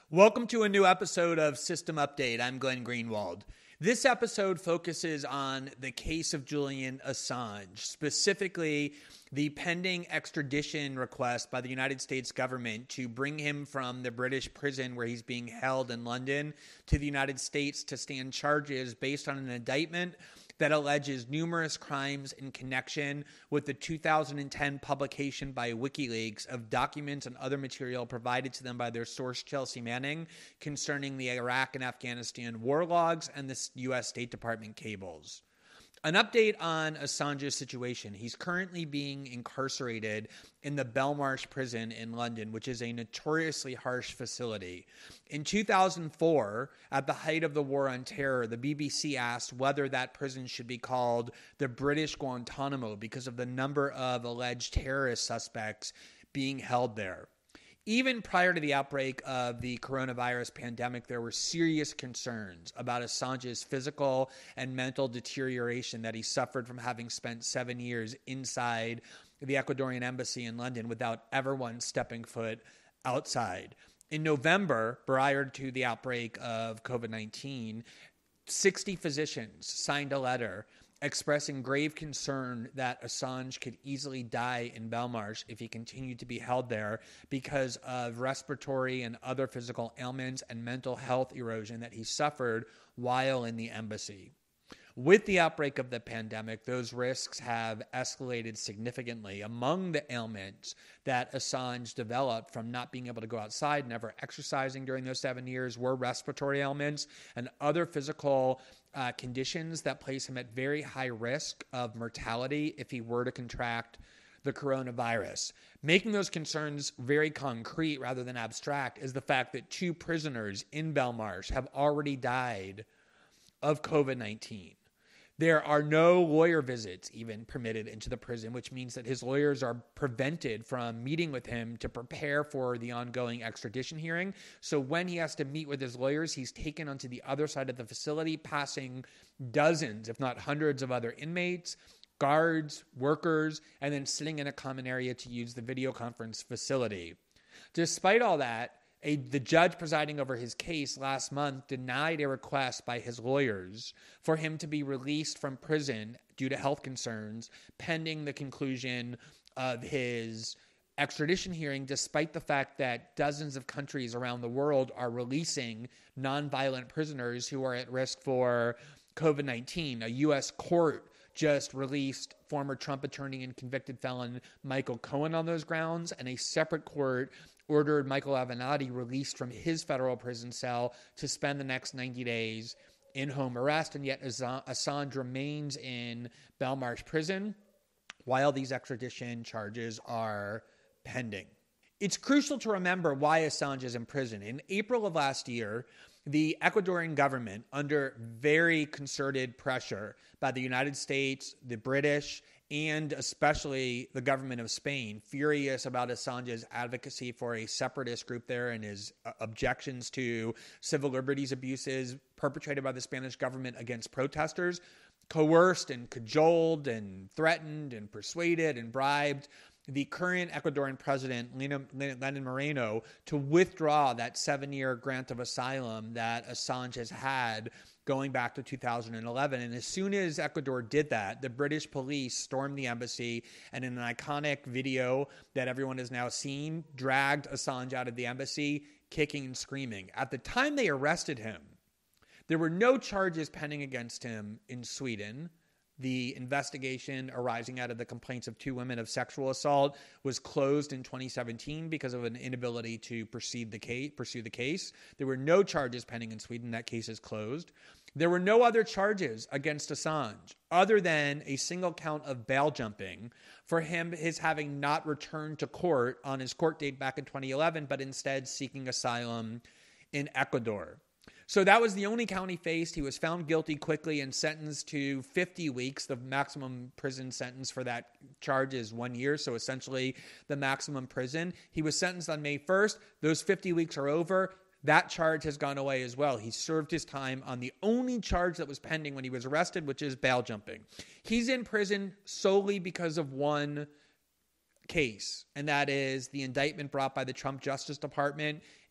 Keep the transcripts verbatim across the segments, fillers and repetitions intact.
Welcome to a new episode of System Update. I'm Glenn Greenwald. This episode focuses on the case of Julian Assange, specifically the pending extradition request by the United States government to bring him from the British prison where he's being held in London to the United States to stand charges based on an indictment that alleges numerous crimes in connection with the two thousand ten publication by WikiLeaks of documents and other material provided to them by their source, Chelsea Manning, concerning the Iraq and Afghanistan war logs and the U S State Department cables. An update on Assange's situation. He's currently being incarcerated in the Belmarsh prison in London, which is a notoriously harsh facility. In two thousand four, at the height of the war on terror, the B B C asked whether that prison should be called the British Guantanamo because of the number of alleged terrorist suspects being held there. Even prior to the outbreak of the coronavirus pandemic, there were serious concerns about Assange's physical and mental deterioration that he suffered from having spent seven years inside the Ecuadorian embassy in London without ever once stepping foot outside. In November, prior to the outbreak of covid nineteen, sixty physicians signed a letter expressing grave concern that Assange could easily die in Belmarsh if he continued to be held there because of respiratory and other physical ailments and mental health erosion that he suffered while in the embassy. With the outbreak of the pandemic, those risks have escalated significantly. Among the ailments that Assange developed from not being able to go outside, never exercising during those seven years, were respiratory ailments and other physical uh, conditions that place him at very high risk of mortality if he were to contract the coronavirus. Making those concerns very concrete rather than abstract is the fact that two prisoners in Belmarsh have already died of covid nineteen. There are no lawyer visits even permitted into the prison, which means that his lawyers are prevented from meeting with him to prepare for the ongoing extradition hearing. So when he has to meet with his lawyers, he's taken onto the other side of the facility, passing dozens, if not hundreds of other inmates, guards, workers, and then sitting in a common area to use the video conference facility. Despite all that, A, the judge presiding over his case last month denied a request by his lawyers for him to be released from prison due to health concerns pending the conclusion of his extradition hearing, despite the fact that dozens of countries around the world are releasing nonviolent prisoners who are at risk for covid nineteen. A U S court just released former Trump attorney and convicted felon Michael Cohen on those grounds, and a separate court ordered Michael Avenatti released from his federal prison cell to spend the next ninety days in home arrest, and yet Assange remains in Belmarsh prison while these extradition charges are pending. It's crucial to remember why Assange is in prison. In April of last year, the Ecuadorian government, under very concerted pressure by the United States, the British, and especially the government of Spain, furious about Assange's advocacy for a separatist group there and his uh, objections to civil liberties abuses perpetrated by the Spanish government against protesters, coerced and cajoled and threatened and persuaded and bribed the current Ecuadorian president, Lenin Moreno, to withdraw that seven-year grant of asylum that Assange has had going back to two thousand eleven. And as soon as Ecuador did that, the British police stormed the embassy and in an iconic video that everyone has now seen, dragged Assange out of the embassy, kicking and screaming. At the time they arrested him, there were no charges pending against him in Sweden. The investigation arising out of the complaints of two women of sexual assault was closed in twenty seventeen because of an inability to proceed the case, pursue the case. There were no charges pending in Sweden. That case is closed. There were no other charges against Assange other than a single count of bail jumping for him, his having not returned to court on his court date back in twenty eleven, but instead seeking asylum in Ecuador. So that was the only count he faced. He was found guilty quickly and sentenced to fifty weeks. The maximum prison sentence for that charge is one year, so essentially the maximum prison. He was sentenced on May first. Those fifty weeks are over. That charge has gone away as well. He served his time on the only charge that was pending when he was arrested, which is bail jumping. He's in prison solely because of one case, and that is the indictment brought by the Trump Justice Department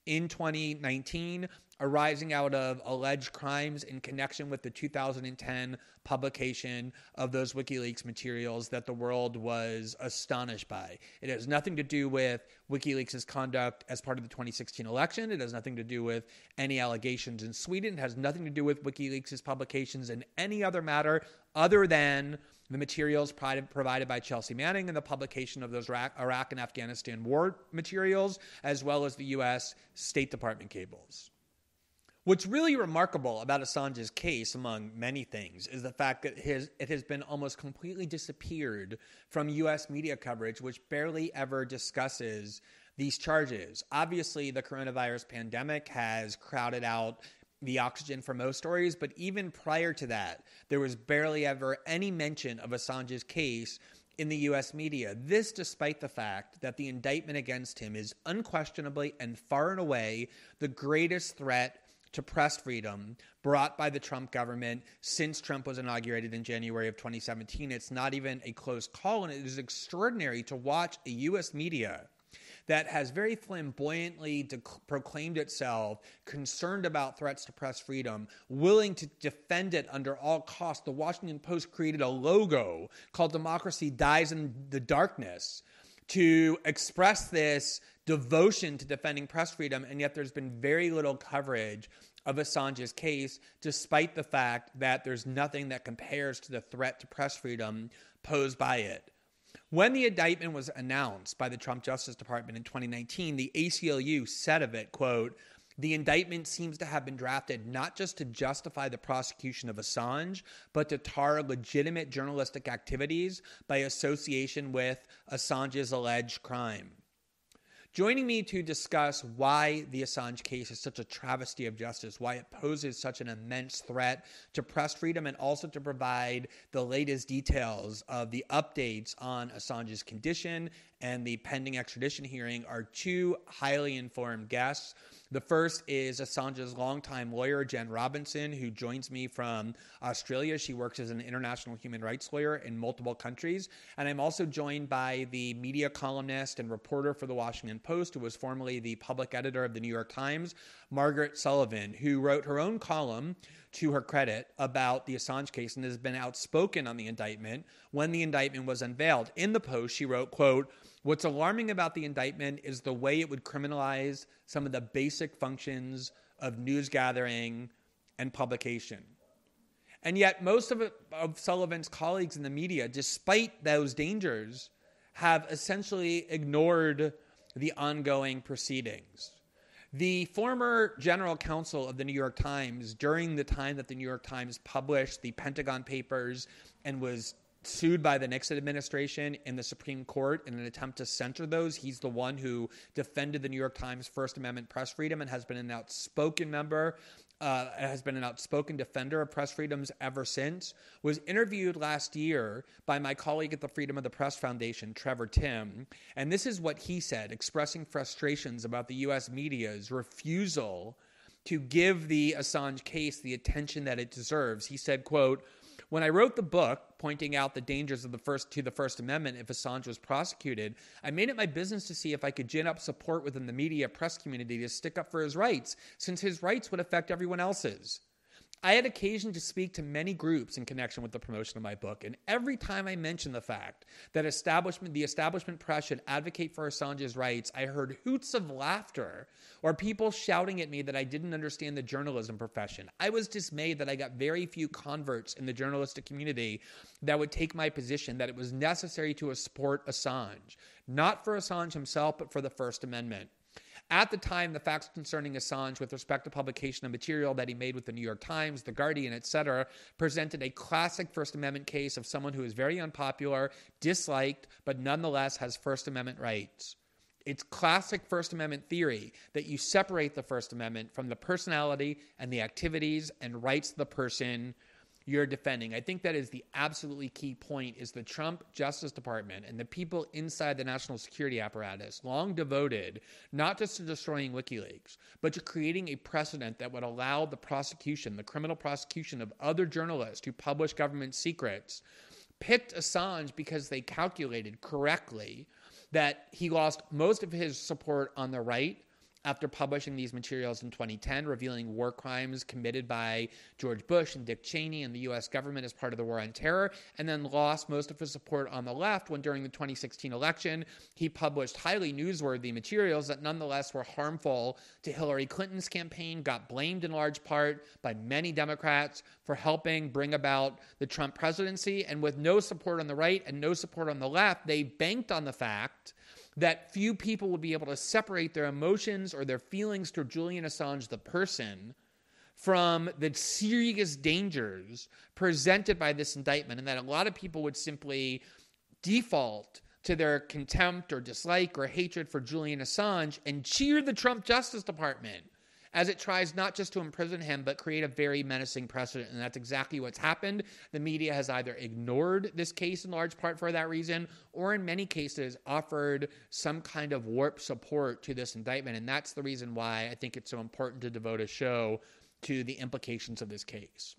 in twenty nineteen, arising out of alleged crimes in connection with the two thousand ten publication of those WikiLeaks materials that the world was astonished by. It has nothing to do with WikiLeaks' conduct as part of the twenty sixteen election. It has nothing to do with any allegations in Sweden. It has nothing to do with WikiLeaks' publications in any other matter other than the materials provided by Chelsea Manning and the publication of those Iraq and Afghanistan war materials, as well as the U S State Department cables. What's really remarkable about Assange's case, among many things, is the fact that his, it has been almost completely disappeared from U S media coverage, which barely ever discusses these charges. Obviously, the coronavirus pandemic has crowded out the oxygen for most stories, but even prior to that, there was barely ever any mention of Assange's case in the U S media. This despite the fact that the indictment against him is unquestionably and far and away the greatest threat to press freedom brought by the Trump government since Trump was inaugurated in January of twenty seventeen. It's not even a close call, and it is extraordinary to watch a U S media that has very flamboyantly de- proclaimed itself concerned about threats to press freedom, willing to defend it under all costs. The Washington Post created a logo called Democracy Dies in the Darkness to express this devotion to defending press freedom, and yet there's been very little coverage of Assange's case, despite the fact that there's nothing that compares to the threat to press freedom posed by it. When the indictment was announced by the Trump Justice Department in twenty nineteen, the A C L U said of it, quote, "The indictment seems to have been drafted not just to justify the prosecution of Assange, but to tar legitimate journalistic activities by association with Assange's alleged crime." Joining me to discuss why the Assange case is such a travesty of justice, why it poses such an immense threat to press freedom, and also to provide the latest details of the updates on Assange's condition and the pending extradition hearing, are two highly informed guests. The first is Assange's longtime lawyer, Jen Robinson, who joins me from Australia. She works as an international human rights lawyer in multiple countries. And I'm also joined by the media columnist and reporter for the Washington Post, who was formerly the public editor of the New York Times, Margaret Sullivan, who wrote her own column, to her credit, about the Assange case and has been outspoken on the indictment when the indictment was unveiled. In the Post, she wrote, quote, "What's alarming about the indictment is the way it would criminalize some of the basic functions of news gathering and publication." And yet most of, it, of Sullivan's colleagues in the media, despite those dangers, have essentially ignored the ongoing proceedings. The former general counsel of the New York Times, during the time that the New York Times published the Pentagon Papers and was sued by the Nixon administration in the Supreme Court in an attempt to censor those, he's the one who defended the New York Times First Amendment press freedom and has been an outspoken member, uh, has been an outspoken defender of press freedoms ever since, was interviewed last year by my colleague at the Freedom of the Press Foundation, Trevor Timm. And this is what he said, expressing frustrations about the U S media's refusal to give the Assange case the attention that it deserves. He said, quote, "When I wrote the book, pointing out the dangers of the first to the First Amendment if Assange was prosecuted, I made it my business to see if I could gin up support within the media press community to stick up for his rights, since his rights would affect everyone else's. I had occasion to speak to many groups in connection with the promotion of my book, and every time I mentioned the fact that establishment, the establishment press should advocate for Assange's rights, I heard hoots of laughter or people shouting at me that I didn't understand the journalism profession. I was dismayed that I got very few converts in the journalistic community that would take my position that it was necessary to support Assange, not for Assange himself, but for the First Amendment. At the time, the facts concerning Assange with respect to publication of material that he made with the New York Times, The Guardian, et cetera, presented a classic First Amendment case of someone who is very unpopular, disliked, but nonetheless has First Amendment rights. It's classic First Amendment theory that you separate the First Amendment from the personality and the activities and rights of the person you're defending. I think that is the absolutely key point, is the Trump Justice Department and the people inside the national security apparatus, long devoted not just to destroying WikiLeaks, but to creating a precedent that would allow the prosecution, the criminal prosecution of other journalists who publish government secrets, picked Assange because they calculated correctly that he lost most of his support on the right after publishing these materials in twenty ten, revealing war crimes committed by George Bush and Dick Cheney and the U S government as part of the war on terror, and then lost most of his support on the left when during the twenty sixteen election, he published highly newsworthy materials that nonetheless were harmful to Hillary Clinton's campaign, got blamed in large part by many Democrats for helping bring about the Trump presidency, and with no support on the right and no support on the left, they banked on the fact that few people would be able to separate their emotions or their feelings toward Julian Assange, the person, from the serious dangers presented by this indictment, and that a lot of people would simply default to their contempt or dislike or hatred for Julian Assange and cheer the Trump Justice Department as it tries not just to imprison him, but create a very menacing precedent. And that's exactly what's happened. The media has either ignored this case in large part for that reason, or in many cases offered some kind of warped support to this indictment. And that's the reason why I think it's so important to devote a show to the implications of this case.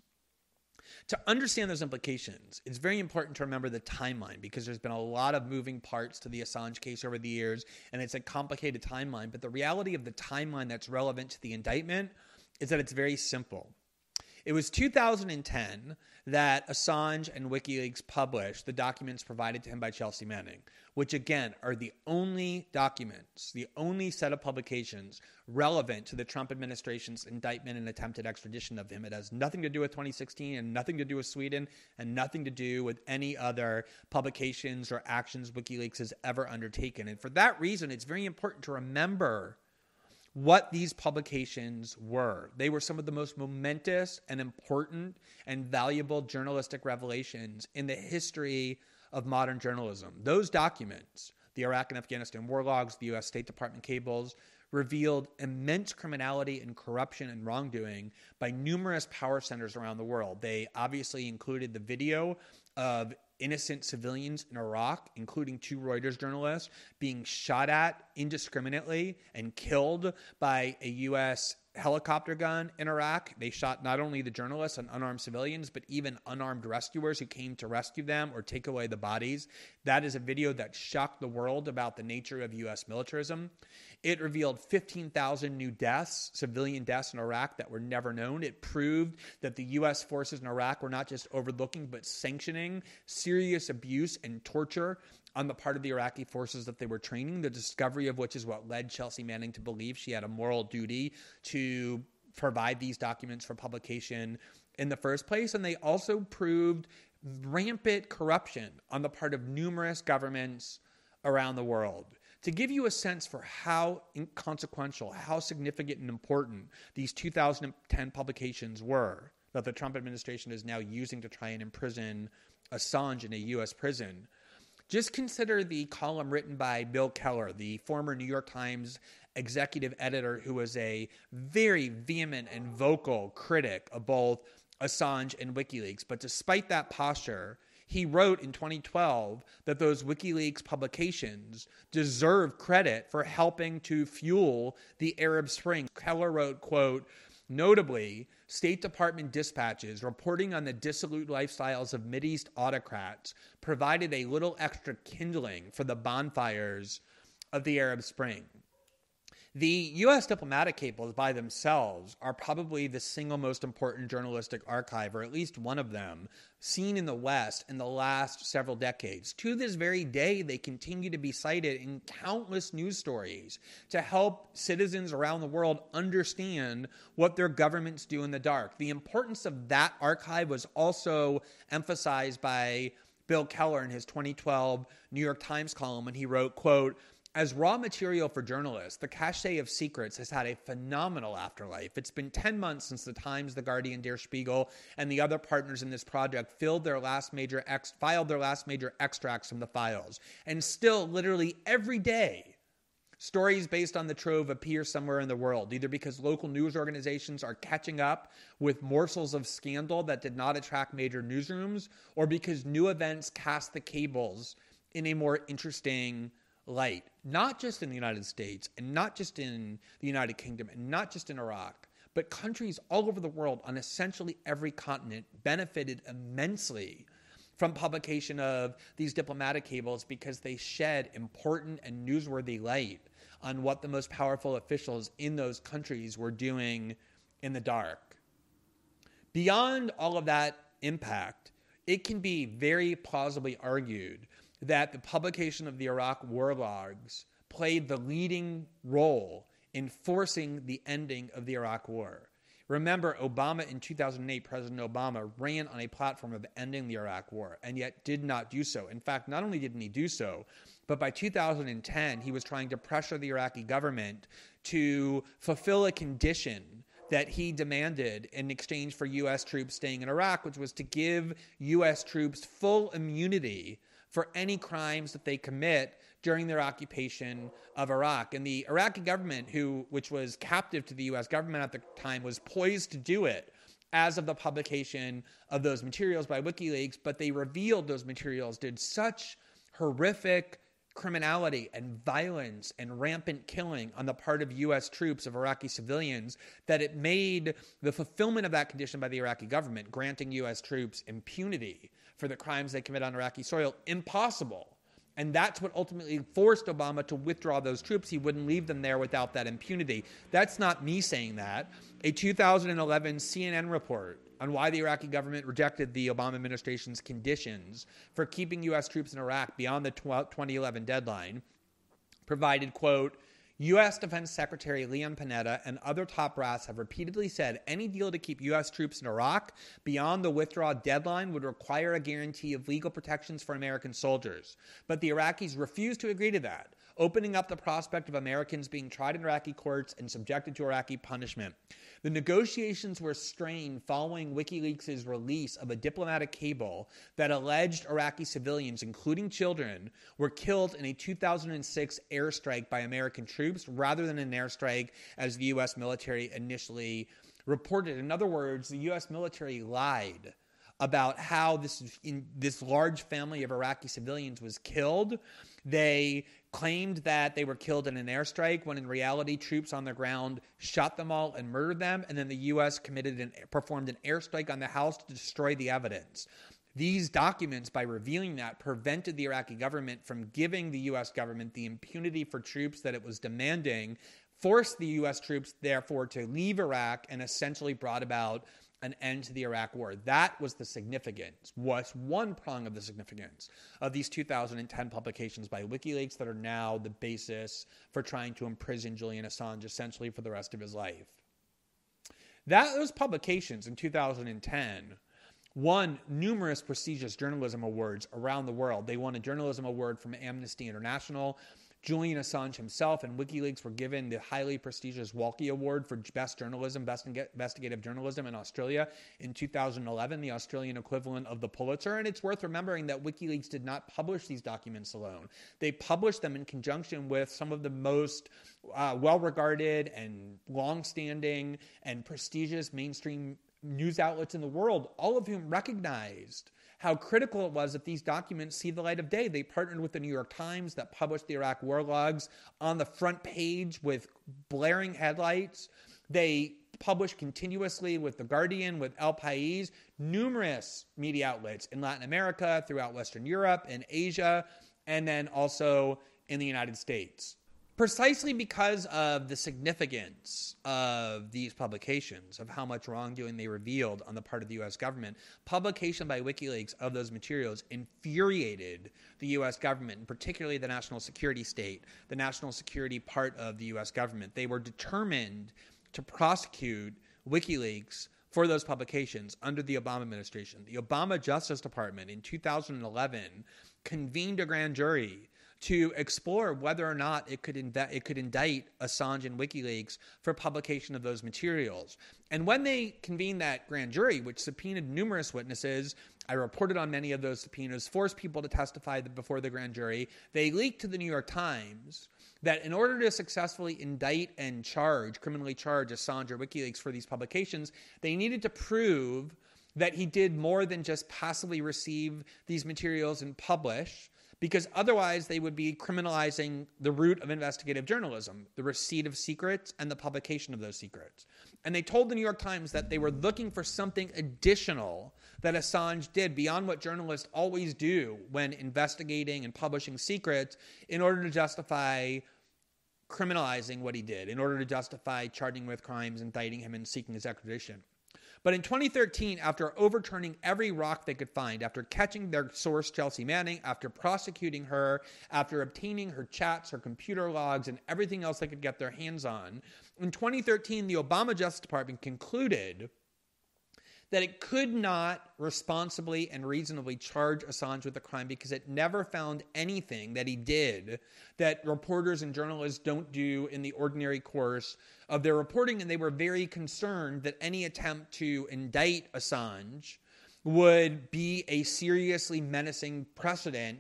To understand those implications, it's very important to remember the timeline, because there's been a lot of moving parts to the Assange case over the years, and it's a complicated timeline. But the reality of the timeline that's relevant to the indictment is that it's very simple. It was two thousand ten that Assange and WikiLeaks published the documents provided to him by Chelsea Manning, which again are the only documents, the only set of publications relevant to the Trump administration's indictment and attempted extradition of him. It has nothing to do with twenty sixteen and nothing to do with Sweden and nothing to do with any other publications or actions WikiLeaks has ever undertaken. And for that reason, it's very important to remember what these publications were. They were some of the most momentous and important and valuable journalistic revelations in the history of modern journalism. Those documents, the Iraq and Afghanistan war logs, the U S State Department cables, revealed immense criminality and corruption and wrongdoing by numerous power centers around the world. They obviously included the video of innocent civilians in Iraq, including two Reuters journalists, being shot at indiscriminately and killed by a U S helicopter gun in Iraq. They shot not only the journalists and unarmed civilians, but even unarmed rescuers who came to rescue them or take away the bodies. That is a video that shocked the world about the nature of U S militarism. It revealed fifteen thousand new deaths, civilian deaths in Iraq that were never known. It proved that the U S forces in Iraq were not just overlooking, but sanctioning serious abuse and torture on the part of the Iraqi forces that they were training, the discovery of which is what led Chelsea Manning to believe she had a moral duty to provide these documents for publication in the first place. And they also proved rampant corruption on the part of numerous governments around the world. To give you a sense for how inconsequential, how significant and important these two thousand ten publications were that the Trump administration is now using to try and imprison Assange in a U S prison, just consider the column written by Bill Keller, the former New York Times executive editor who was a very vehement and vocal critic of both Assange and WikiLeaks. But despite that posture, he wrote in twenty twelve that those WikiLeaks publications deserve credit for helping to fuel the Arab Spring. Keller wrote, quote, "Notably, State Department dispatches reporting on the dissolute lifestyles of Mideast autocrats provided a little extra kindling for the bonfires of the Arab Spring." The U S diplomatic cables by themselves are probably the single most important journalistic archive, or at least one of them, seen in the West in the last several decades. To this very day, they continue to be cited in countless news stories to help citizens around the world understand what their governments do in the dark. The importance of that archive was also emphasized by Bill Keller in his twenty twelve New York Times column when he wrote, quote, "As raw material for journalists, the cache of secrets has had a phenomenal afterlife. It's been ten months since the Times, The Guardian, Der Spiegel, and the other partners in this project filled their last major ex- filed their last major extracts from the files. And still, literally every day, stories based on the trove appear somewhere in the world, either because local news organizations are catching up with morsels of scandal that did not attract major newsrooms, or because new events cast the cables in a more interesting light, not just in the United States and not just in the United Kingdom and not just in Iraq, but countries all over the world on essentially every continent benefited immensely from publication of these diplomatic cables because they shed important and newsworthy light on what the most powerful officials in those countries were doing in the dark. Beyond all of that impact, it can be very plausibly argued that the publication of the Iraq war logs played the leading role in forcing the ending of the Iraq war. Remember, Obama in two thousand eight, President Obama ran on a platform of ending the Iraq war and yet did not do so. In fact, not only didn't he do so, but by two thousand ten, he was trying to pressure the Iraqi government to fulfill a condition that he demanded in exchange for U S troops staying in Iraq, which was to give U S troops full immunity for any crimes that they commit during their occupation of Iraq. And the Iraqi government, who which was captive to the U S government at the time, was poised to do it as of the publication of those materials by WikiLeaks, but they revealed those materials did such horrific criminality and violence and rampant killing on the part of U S troops of Iraqi civilians that it made the fulfillment of that condition by the Iraqi government, granting U S troops impunity for the crimes they commit on Iraqi soil, impossible. And that's what ultimately forced Obama to withdraw those troops. He wouldn't leave them there without that impunity. That's not me saying that. A two thousand eleven C N N report on why the Iraqi government rejected the Obama administration's conditions for keeping U S troops in Iraq beyond the twenty eleven deadline provided, quote, U S Defense Secretary Leon Panetta and other top brass have repeatedly said any deal to keep U S troops in Iraq beyond the withdrawal deadline would require a guarantee of legal protections for American soldiers. But the Iraqis refused to agree to that, opening up the prospect of Americans being tried in Iraqi courts and subjected to Iraqi punishment. The negotiations were strained following WikiLeaks' release of a diplomatic cable that alleged Iraqi civilians, including children, were killed in a two thousand six airstrike by American troops rather than an airstrike as the U S military initially reported. In other words, the U S military lied about how this, in, this large family of Iraqi civilians was killed. They claimed that they were killed in an airstrike when in reality troops on the ground shot them all and murdered them, and then the U S committed and performed an airstrike on the house to destroy the evidence. These documents, by revealing that, prevented the Iraqi government from giving the U S government the impunity for troops that it was demanding, forced the U S troops, therefore, to leave Iraq, and essentially brought about an end to the Iraq war. That was the significance, was one prong of the significance of these two thousand ten publications by WikiLeaks that are now the basis for trying to imprison Julian Assange essentially for the rest of his life. That, those publications in two thousand ten won numerous prestigious journalism awards around the world. They won a journalism award from Amnesty International. Julian Assange himself and WikiLeaks were given the highly prestigious Walkie Award for Best Journalism, Best Investigative Journalism in Australia in two thousand eleven, the Australian equivalent of the Pulitzer. And it's worth remembering that WikiLeaks did not publish these documents alone. They published them in conjunction with some of the most uh, well-regarded and long-standing and prestigious mainstream news outlets in the world, all of whom recognized how critical it was that these documents see the light of day. They partnered with the New York Times that published the Iraq war logs on the front page with blaring headlights. They published continuously with The Guardian, with El País, numerous media outlets in Latin America, throughout Western Europe and Asia, and then also in the United States. Precisely because of the significance of these publications, of how much wrongdoing they revealed on the part of the U S government, publication by WikiLeaks of those materials infuriated the U S government, and particularly the national security state, the national security part of the U S government. They were determined to prosecute WikiLeaks for those publications under the Obama administration. The Obama Justice Department in two thousand eleven convened a grand jury to explore whether or not it could inve- it could indict Assange and WikiLeaks for publication of those materials. And when they convened that grand jury, which subpoenaed numerous witnesses, I reported on many of those subpoenas, forced people to testify before the grand jury, they leaked to the New York Times that in order to successfully indict and charge, criminally charge Assange or WikiLeaks for these publications, they needed to prove that he did more than just passively receive these materials and publish, because otherwise they would be criminalizing the root of investigative journalism, the receipt of secrets and the publication of those secrets. And they told the New York Times that they were looking for something additional that Assange did beyond what journalists always do when investigating and publishing secrets in order to justify criminalizing what he did in order to justify charging him with crimes, indicting him, and seeking his extradition. But in twenty thirteen, after overturning every rock they could find, after catching their source, Chelsea Manning, after prosecuting her, after obtaining her chats, her computer logs, and everything else they could get their hands on, in twenty thirteen, the Obama Justice Department concluded that it could not responsibly and reasonably charge Assange with a crime because it never found anything that he did that reporters and journalists don't do in the ordinary course of their reporting. And they were very concerned that any attempt to indict Assange would be a seriously menacing precedent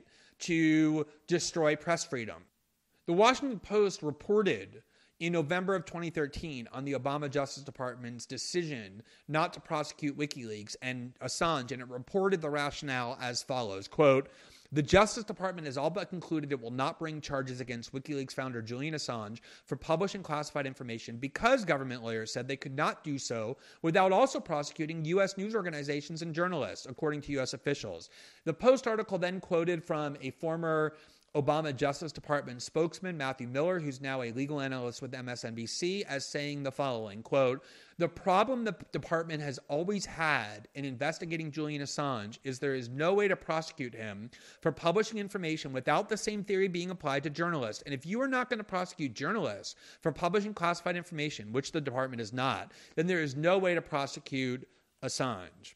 to destroy press freedom. The Washington Post reported in November of twenty thirteen on the Obama Justice Department's decision not to prosecute WikiLeaks and Assange, and it reported the rationale as follows, quote, "The Justice Department has all but concluded it will not bring charges against WikiLeaks founder Julian Assange for publishing classified information because government lawyers said they could not do so without also prosecuting U S news organizations and journalists, according to U S officials." The Post article then quoted from a former Obama Justice Department spokesman, Matthew Miller, who's now a legal analyst with M S N B C, as saying the following, quote, "The problem the department has always had in investigating Julian Assange is there is no way to prosecute him for publishing information without the same theory being applied to journalists. And if you are not going to prosecute journalists for publishing classified information, which the department is not, then there is no way to prosecute Assange."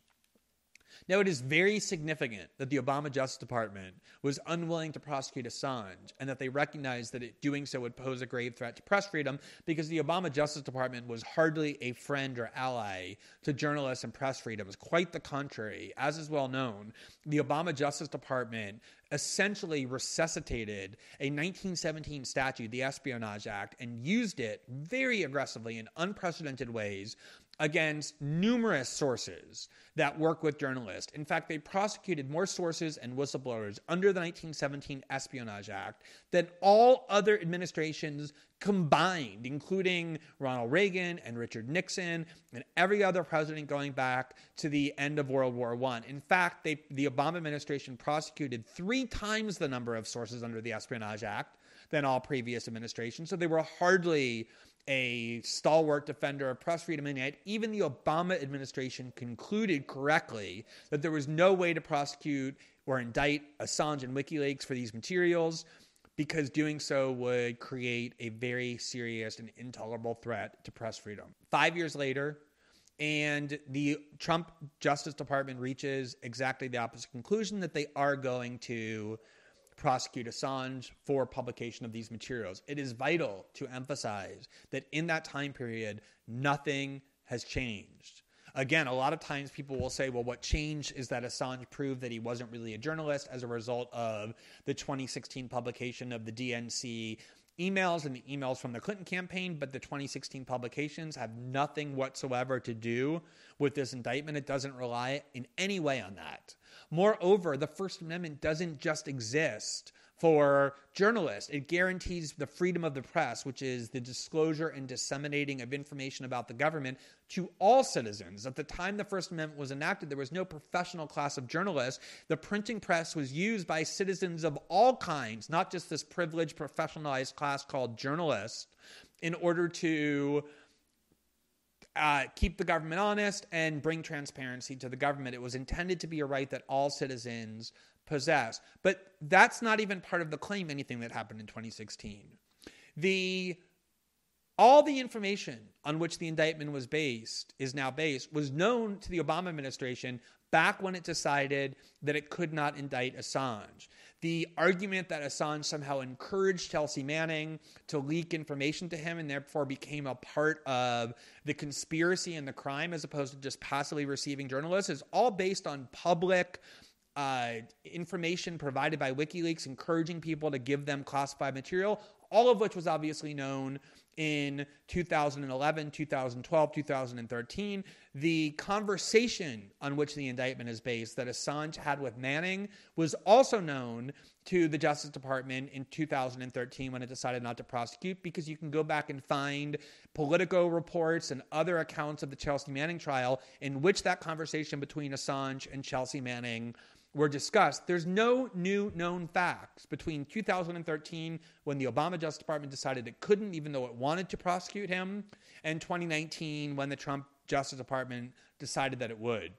Now, it is very significant that the Obama Justice Department was unwilling to prosecute Assange and that they recognized that it, doing so would pose a grave threat to press freedom, because the Obama Justice Department was hardly a friend or ally to journalists and press freedom. It was quite the contrary. As is well known, the Obama Justice Department essentially resuscitated a nineteen seventeen statute, the Espionage Act, and used it very aggressively in unprecedented ways against numerous sources that work with journalists. In fact, they prosecuted more sources and whistleblowers under the nineteen seventeen Espionage Act than all other administrations combined, including Ronald Reagan and Richard Nixon and every other president going back to the end of World War One. In fact, they, the Obama administration prosecuted three times the number of sources under the Espionage Act than all previous administrations. So they were hardly a stalwart defender of press freedom, and yet even the Obama administration concluded correctly that there was no way to prosecute or indict Assange and WikiLeaks for these materials, because doing so would create a very serious and intolerable threat to press freedom. Five years later, and the Trump Justice Department reaches exactly the opposite conclusion, that they are going to prosecute Assange for publication of these materials. It is vital to emphasize that in that time period, nothing has changed. Again, a lot of times people will say, well, what changed is that Assange proved that he wasn't really a journalist as a result of the twenty sixteen publication of the D N C emails and the emails from the Clinton campaign, but the twenty sixteen publications have nothing whatsoever to do with this indictment. It doesn't rely in any way on that. Moreover, the First Amendment doesn't just exist for journalists. It guarantees the freedom of the press, which is the disclosure and disseminating of information about the government to all citizens. At the time the First Amendment was enacted, there was no professional class of journalists. The printing press was used by citizens of all kinds, not just this privileged, professionalized class called journalists, in order to Uh, keep the government honest and bring transparency to the government. It was intended to be a right that all citizens possess. But that's not even part of the claim, anything that happened in twenty sixteen. The all the information on which the indictment was based, is now based, was known to the Obama administration back when it decided that it could not indict Assange. The argument that Assange somehow encouraged Chelsea Manning to leak information to him and therefore became a part of the conspiracy and the crime as opposed to just passively receiving journalists is all based on public uh, information provided by WikiLeaks, encouraging people to give them classified material, all of which was obviously known in two thousand eleven, two thousand twelve, two thousand thirteen. The conversation on which the indictment is based that Assange had with Manning was also known to the Justice Department in two thousand thirteen when it decided not to prosecute, because you can go back and find Politico reports and other accounts of the Chelsea Manning trial in which that conversation between Assange and Chelsea Manning were discussed, there's no new known facts between two thousand thirteen, when the Obama Justice Department decided it couldn't, even though it wanted to prosecute him, and twenty nineteen, when the Trump Justice Department decided that it would.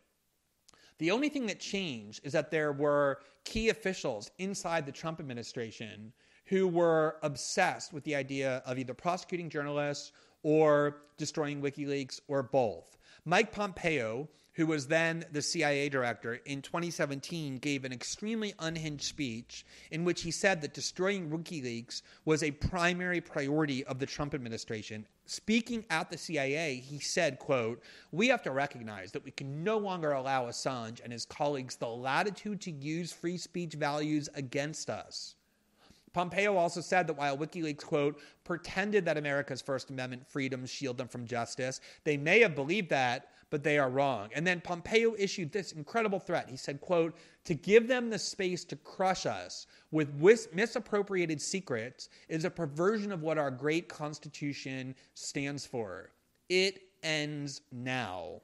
The only thing that changed is that there were key officials inside the Trump administration who were obsessed with the idea of either prosecuting journalists or destroying WikiLeaks, or both. Mike Pompeo, who was then the C I A director, in twenty seventeen gave an extremely unhinged speech in which he said that destroying WikiLeaks was a primary priority of the Trump administration. Speaking at the C I A, he said, quote, "We have to recognize that we can no longer allow Assange and his colleagues the latitude to use free speech values against us." Pompeo also said that while WikiLeaks, quote, "pretended that America's First Amendment freedoms shield them from justice, they may have believed that, but they are wrong." And then Pompeo issued this incredible threat. He said, quote, "To give them the space to crush us with wis- misappropriated secrets is a perversion of what our great Constitution stands for. It ends now."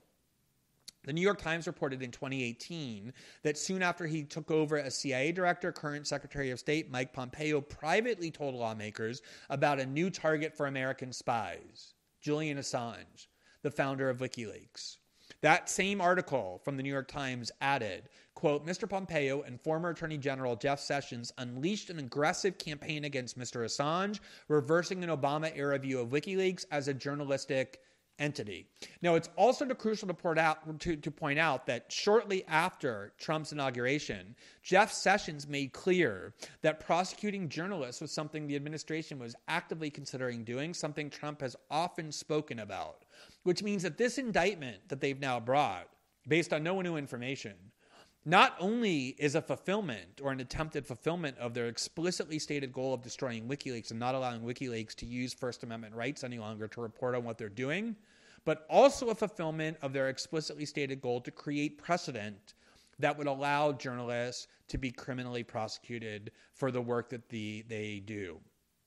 The New York Times reported in twenty eighteen that soon after he took over as C I A director, current Secretary of State Mike Pompeo privately told lawmakers about a new target for American spies, Julian Assange, the founder of WikiLeaks. That same article from the New York Times added, quote, "Mister Pompeo and former Attorney General Jeff Sessions unleashed an aggressive campaign against Mister Assange, reversing an Obama-era view of WikiLeaks as a journalistic entity." Now, it's also crucial to point out, to, to point out that shortly after Trump's inauguration, Jeff Sessions made clear that prosecuting journalists was something the administration was actively considering doing, something Trump has often spoken about, which means that this indictment that they've now brought, based on no new information, not only is a fulfillment or an attempted fulfillment of their explicitly stated goal of destroying WikiLeaks and not allowing WikiLeaks to use First Amendment rights any longer to report on what they're doing, but also a fulfillment of their explicitly stated goal to create precedent that would allow journalists to be criminally prosecuted for the work that the, they do.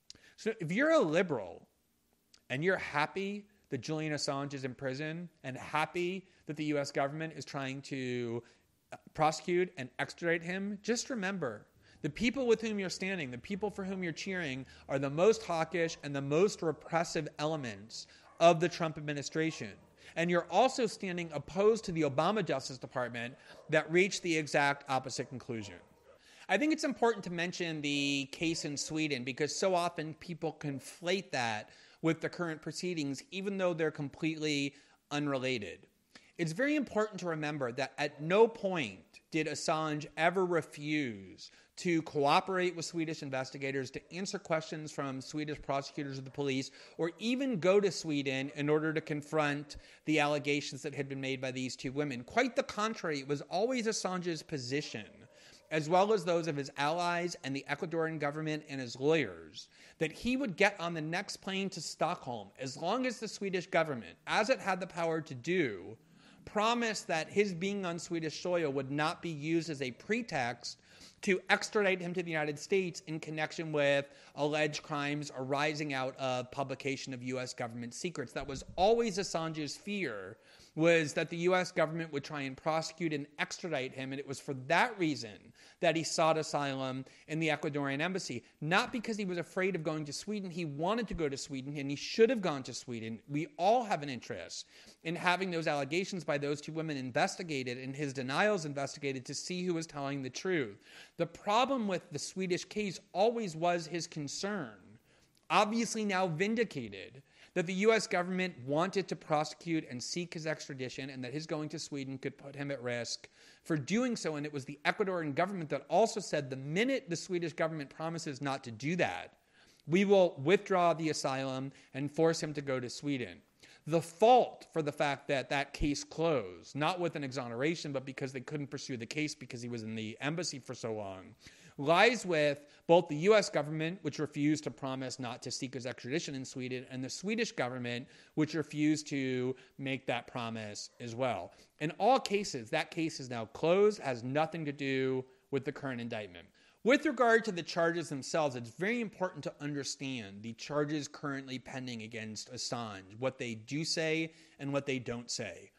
So if you're a liberal and you're happy that Julian Assange is in prison and happy that the U S government is trying to prosecute and extradite him, just remember, the people with whom you're standing, the people for whom you're cheering, are the most hawkish and the most repressive elements of the Trump administration. And you're also standing opposed to the Obama Justice Department that reached the exact opposite conclusion. I think it's important to mention the case in Sweden because so often people conflate that with the current proceedings, even though they're completely unrelated. It's very important to remember that at no point did Assange ever refuse to cooperate with Swedish investigators, to answer questions from Swedish prosecutors or the police, or even go to Sweden in order to confront the allegations that had been made by these two women. Quite the contrary, it was always Assange's position, as well as those of his allies and the Ecuadorian government and his lawyers, that he would get on the next plane to Stockholm as long as the Swedish government, as it had the power to do, promised that his being on Swedish soil would not be used as a pretext to extradite him to the United States in connection with alleged crimes arising out of publication of U S government secrets. That was always Assange's fear, was that the U S government would try and prosecute and extradite him, and it was for that reason that he sought asylum in the Ecuadorian embassy. Not because he was afraid of going to Sweden. He wanted to go to Sweden, and he should have gone to Sweden. We all have an interest in having those allegations by those two women investigated and his denials investigated to see who was telling the truth. The problem with the Swedish case always was his concern, obviously now vindicated, that the U S government wanted to prosecute and seek his extradition and that his going to Sweden could put him at risk for doing so. And it was the Ecuadorian government that also said the minute the Swedish government promises not to do that, we will withdraw the asylum and force him to go to Sweden. The fault for the fact that that case closed, not with an exoneration, but because they couldn't pursue the case because he was in the embassy for so long, lies with both the U S government, which refused to promise not to seek his extradition in Sweden, and the Swedish government, which refused to make that promise as well. In all cases, that case is now closed, has nothing to do with the current indictment. With regard to the charges themselves, it's very important to understand the charges currently pending against Assange, what they do say and what they don't say.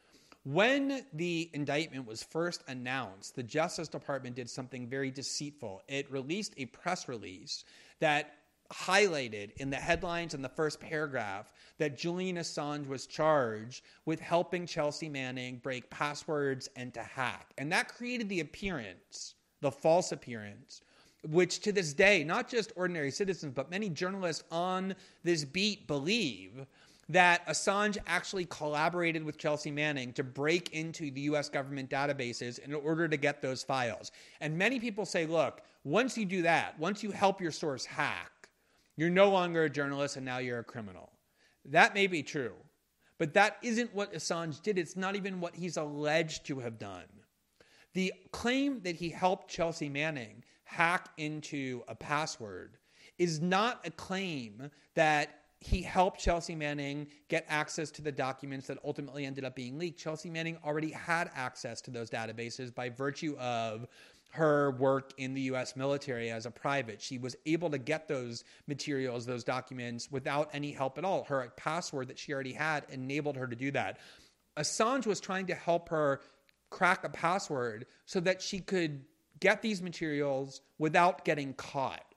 When the indictment was first announced, the Justice Department did something very deceitful. It released a press release that highlighted in the headlines in the first paragraph that Julian Assange was charged with helping Chelsea Manning break passwords and to hack. And that created the appearance, the false appearance, which to this day, not just ordinary citizens, but many journalists on this beat believe that Assange actually collaborated with Chelsea Manning to break into the U S government databases in order to get those files. And many people say, look, once you do that, once you help your source hack, you're no longer a journalist and now you're a criminal. That may be true, but that isn't what Assange did. It's not even what he's alleged to have done. The claim that he helped Chelsea Manning hack into a password is not a claim that he helped Chelsea Manning get access to the documents that ultimately ended up being leaked. Chelsea Manning already had access to those databases by virtue of her work in the U S military as a private. She was able to get those materials, those documents, without any help at all. Her password that she already had enabled her to do that. Assange was trying to help her crack a password so that she could get these materials without getting caught.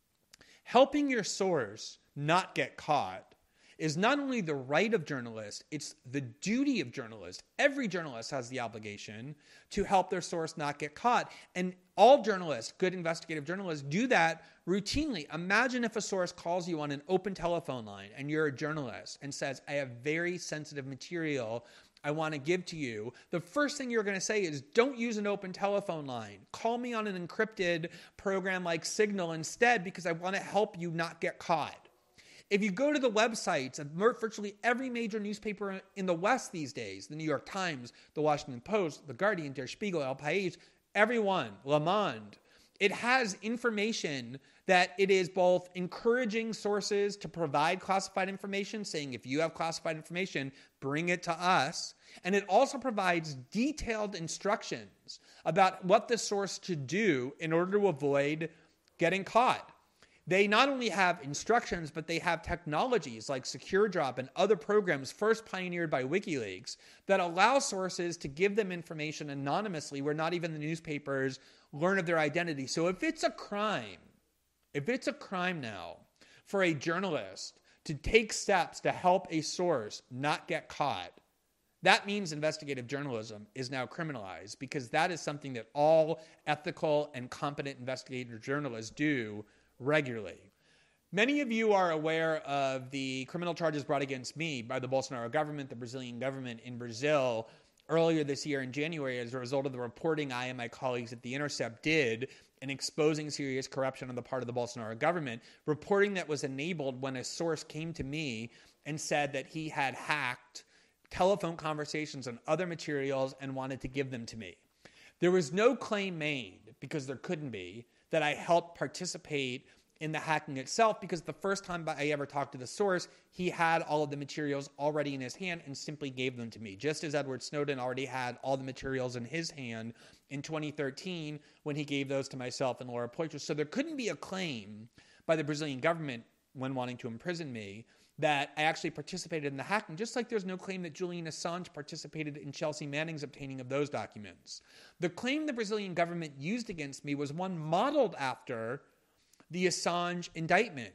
Helping your source not get caught is not only the right of journalists, it's the duty of journalists. Every journalist has the obligation to help their source not get caught. And all journalists, good investigative journalists, do that routinely. Imagine if a source calls you on an open telephone line and you're a journalist and says, I have very sensitive material I want to give to you. The first thing you're going to say is, don't use an open telephone line. Call me on an encrypted program like Signal instead because I want to help you not get caught. If you go to the websites of virtually every major newspaper in the West these days, the New York Times, the Washington Post, the Guardian, Der Spiegel, El País, everyone, Le Monde, it has information that it is both encouraging sources to provide classified information, saying if you have classified information, bring it to us. And it also provides detailed instructions about what the source should do in order to avoid getting caught. They not only have instructions, but they have technologies like SecureDrop and other programs first pioneered by WikiLeaks that allow sources to give them information anonymously where not even the newspapers learn of their identity. So if it's a crime, if it's a crime now for a journalist to take steps to help a source not get caught, that means investigative journalism is now criminalized because that is something that all ethical and competent investigative journalists do regularly. Many of you are aware of the criminal charges brought against me by the Bolsonaro government, the Brazilian government in Brazil earlier this year in January as a result of the reporting I and my colleagues at The Intercept did in exposing serious corruption on the part of the Bolsonaro government, reporting that was enabled when a source came to me and said that he had hacked telephone conversations and other materials and wanted to give them to me. There was no claim made, because there couldn't be, that I helped participate in the hacking itself, because the first time I ever talked to the source, he had all of the materials already in his hand and simply gave them to me, just as Edward Snowden already had all the materials in his hand in twenty thirteen when he gave those to myself and Laura Poitras. So there couldn't be a claim by the Brazilian government when wanting to imprison me that I actually participated in the hacking, just like there's no claim that Julian Assange participated in Chelsea Manning's obtaining of those documents. The claim the Brazilian government used against me was one modeled after the Assange indictment.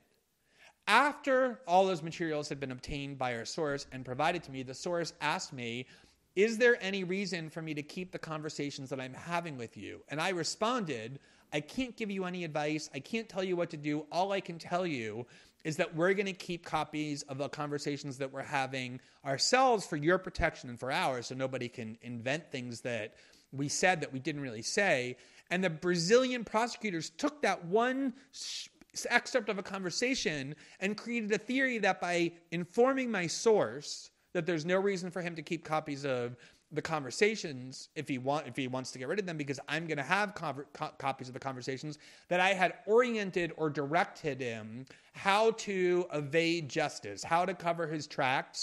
After all those materials had been obtained by our source and provided to me, the source asked me, is there any reason for me to keep the conversations that I'm having with you? And I responded, I can't give you any advice. I can't tell you what to do. All I can tell you is that we're going to keep copies of the conversations that we're having ourselves for your protection and for ours, so nobody can invent things that we said that we didn't really say. And the Brazilian prosecutors took that one excerpt of a conversation and created a theory that by informing my source that there's no reason for him to keep copies of the conversations if he want if he wants to get rid of them, because I'm going to have co- co- copies of the conversations, that I had oriented or directed him how to evade justice, how to cover his tracks,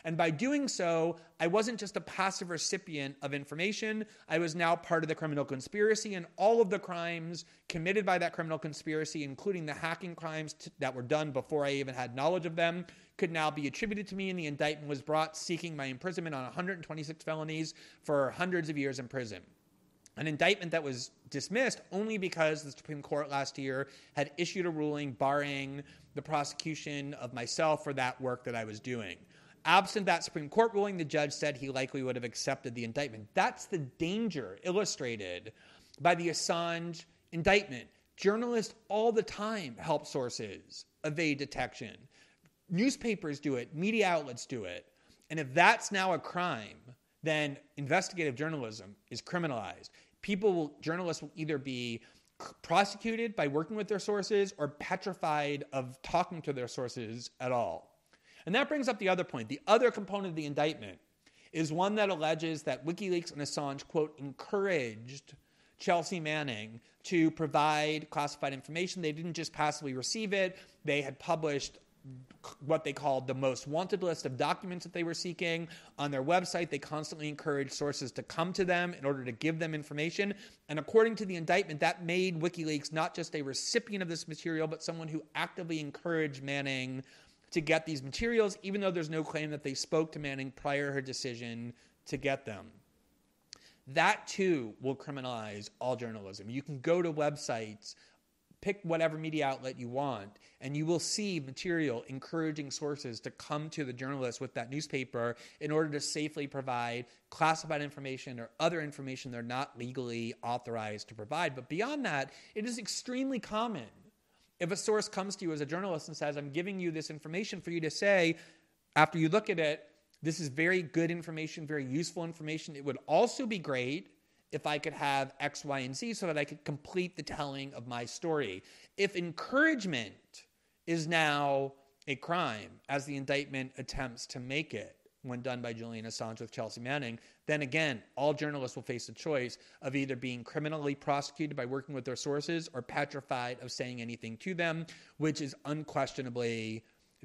And by doing so, I wasn't just a passive recipient of information. I was now part of the criminal conspiracy, and all of the crimes committed by that criminal conspiracy, including the hacking crimes t- that were done before I even had knowledge of them, could now be attributed to me, and the indictment was brought seeking my imprisonment on one hundred twenty-six felonies for hundreds of years in prison. An indictment that was dismissed only because the Supreme Court last year had issued a ruling barring the prosecution of myself for that work that I was doing. Absent that Supreme Court ruling, the judge said he likely would have accepted the indictment. That's the danger illustrated by the Assange indictment. Journalists all the time help sources evade detection. Newspapers do it. Media outlets do it. And if that's now a crime, then investigative journalism is criminalized. People will, journalists will either be prosecuted by working with their sources or petrified of talking to their sources at all. And that brings up the other point. The other component of the indictment is one that alleges that WikiLeaks and Assange, quote, encouraged Chelsea Manning to provide classified information. They didn't just passively receive it. They had published what they called the most wanted list of documents that they were seeking. On their website, they constantly encouraged sources to come to them in order to give them information. And according to the indictment, that made WikiLeaks not just a recipient of this material, but someone who actively encouraged Manning to get these materials, even though there's no claim that they spoke to Manning prior to her decision to get them. That, too, will criminalize all journalism. You can go to websites, pick whatever media outlet you want, and you will see material encouraging sources to come to the journalist with that newspaper in order to safely provide classified information or other information they're not legally authorized to provide. But beyond that, it is extremely common if a source comes to you as a journalist and says, I'm giving you this information for you to say, after you look at it, this is very good information, very useful information. It would also be great if I could have X, Y, and Z so that I could complete the telling of my story. If encouragement is now a crime, as the indictment attempts to make it when done by Julian Assange with Chelsea Manning, then again, all journalists will face the choice of either being criminally prosecuted by working with their sources or petrified of saying anything to them, which is unquestionably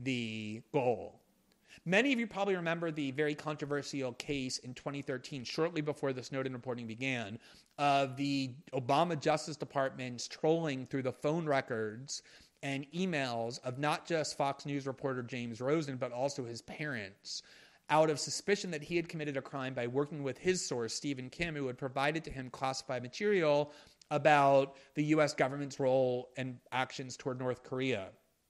the goal. Many of you probably remember the very controversial case in twenty thirteen, shortly before the Snowden reporting began, of the Obama Justice Department's trolling through the phone records and emails of not just Fox News reporter James Rosen, but also his parents, out of suspicion that he had committed a crime by working with his source, Stephen Kim, who had provided to him classified material about the U S government's role and actions toward North Korea.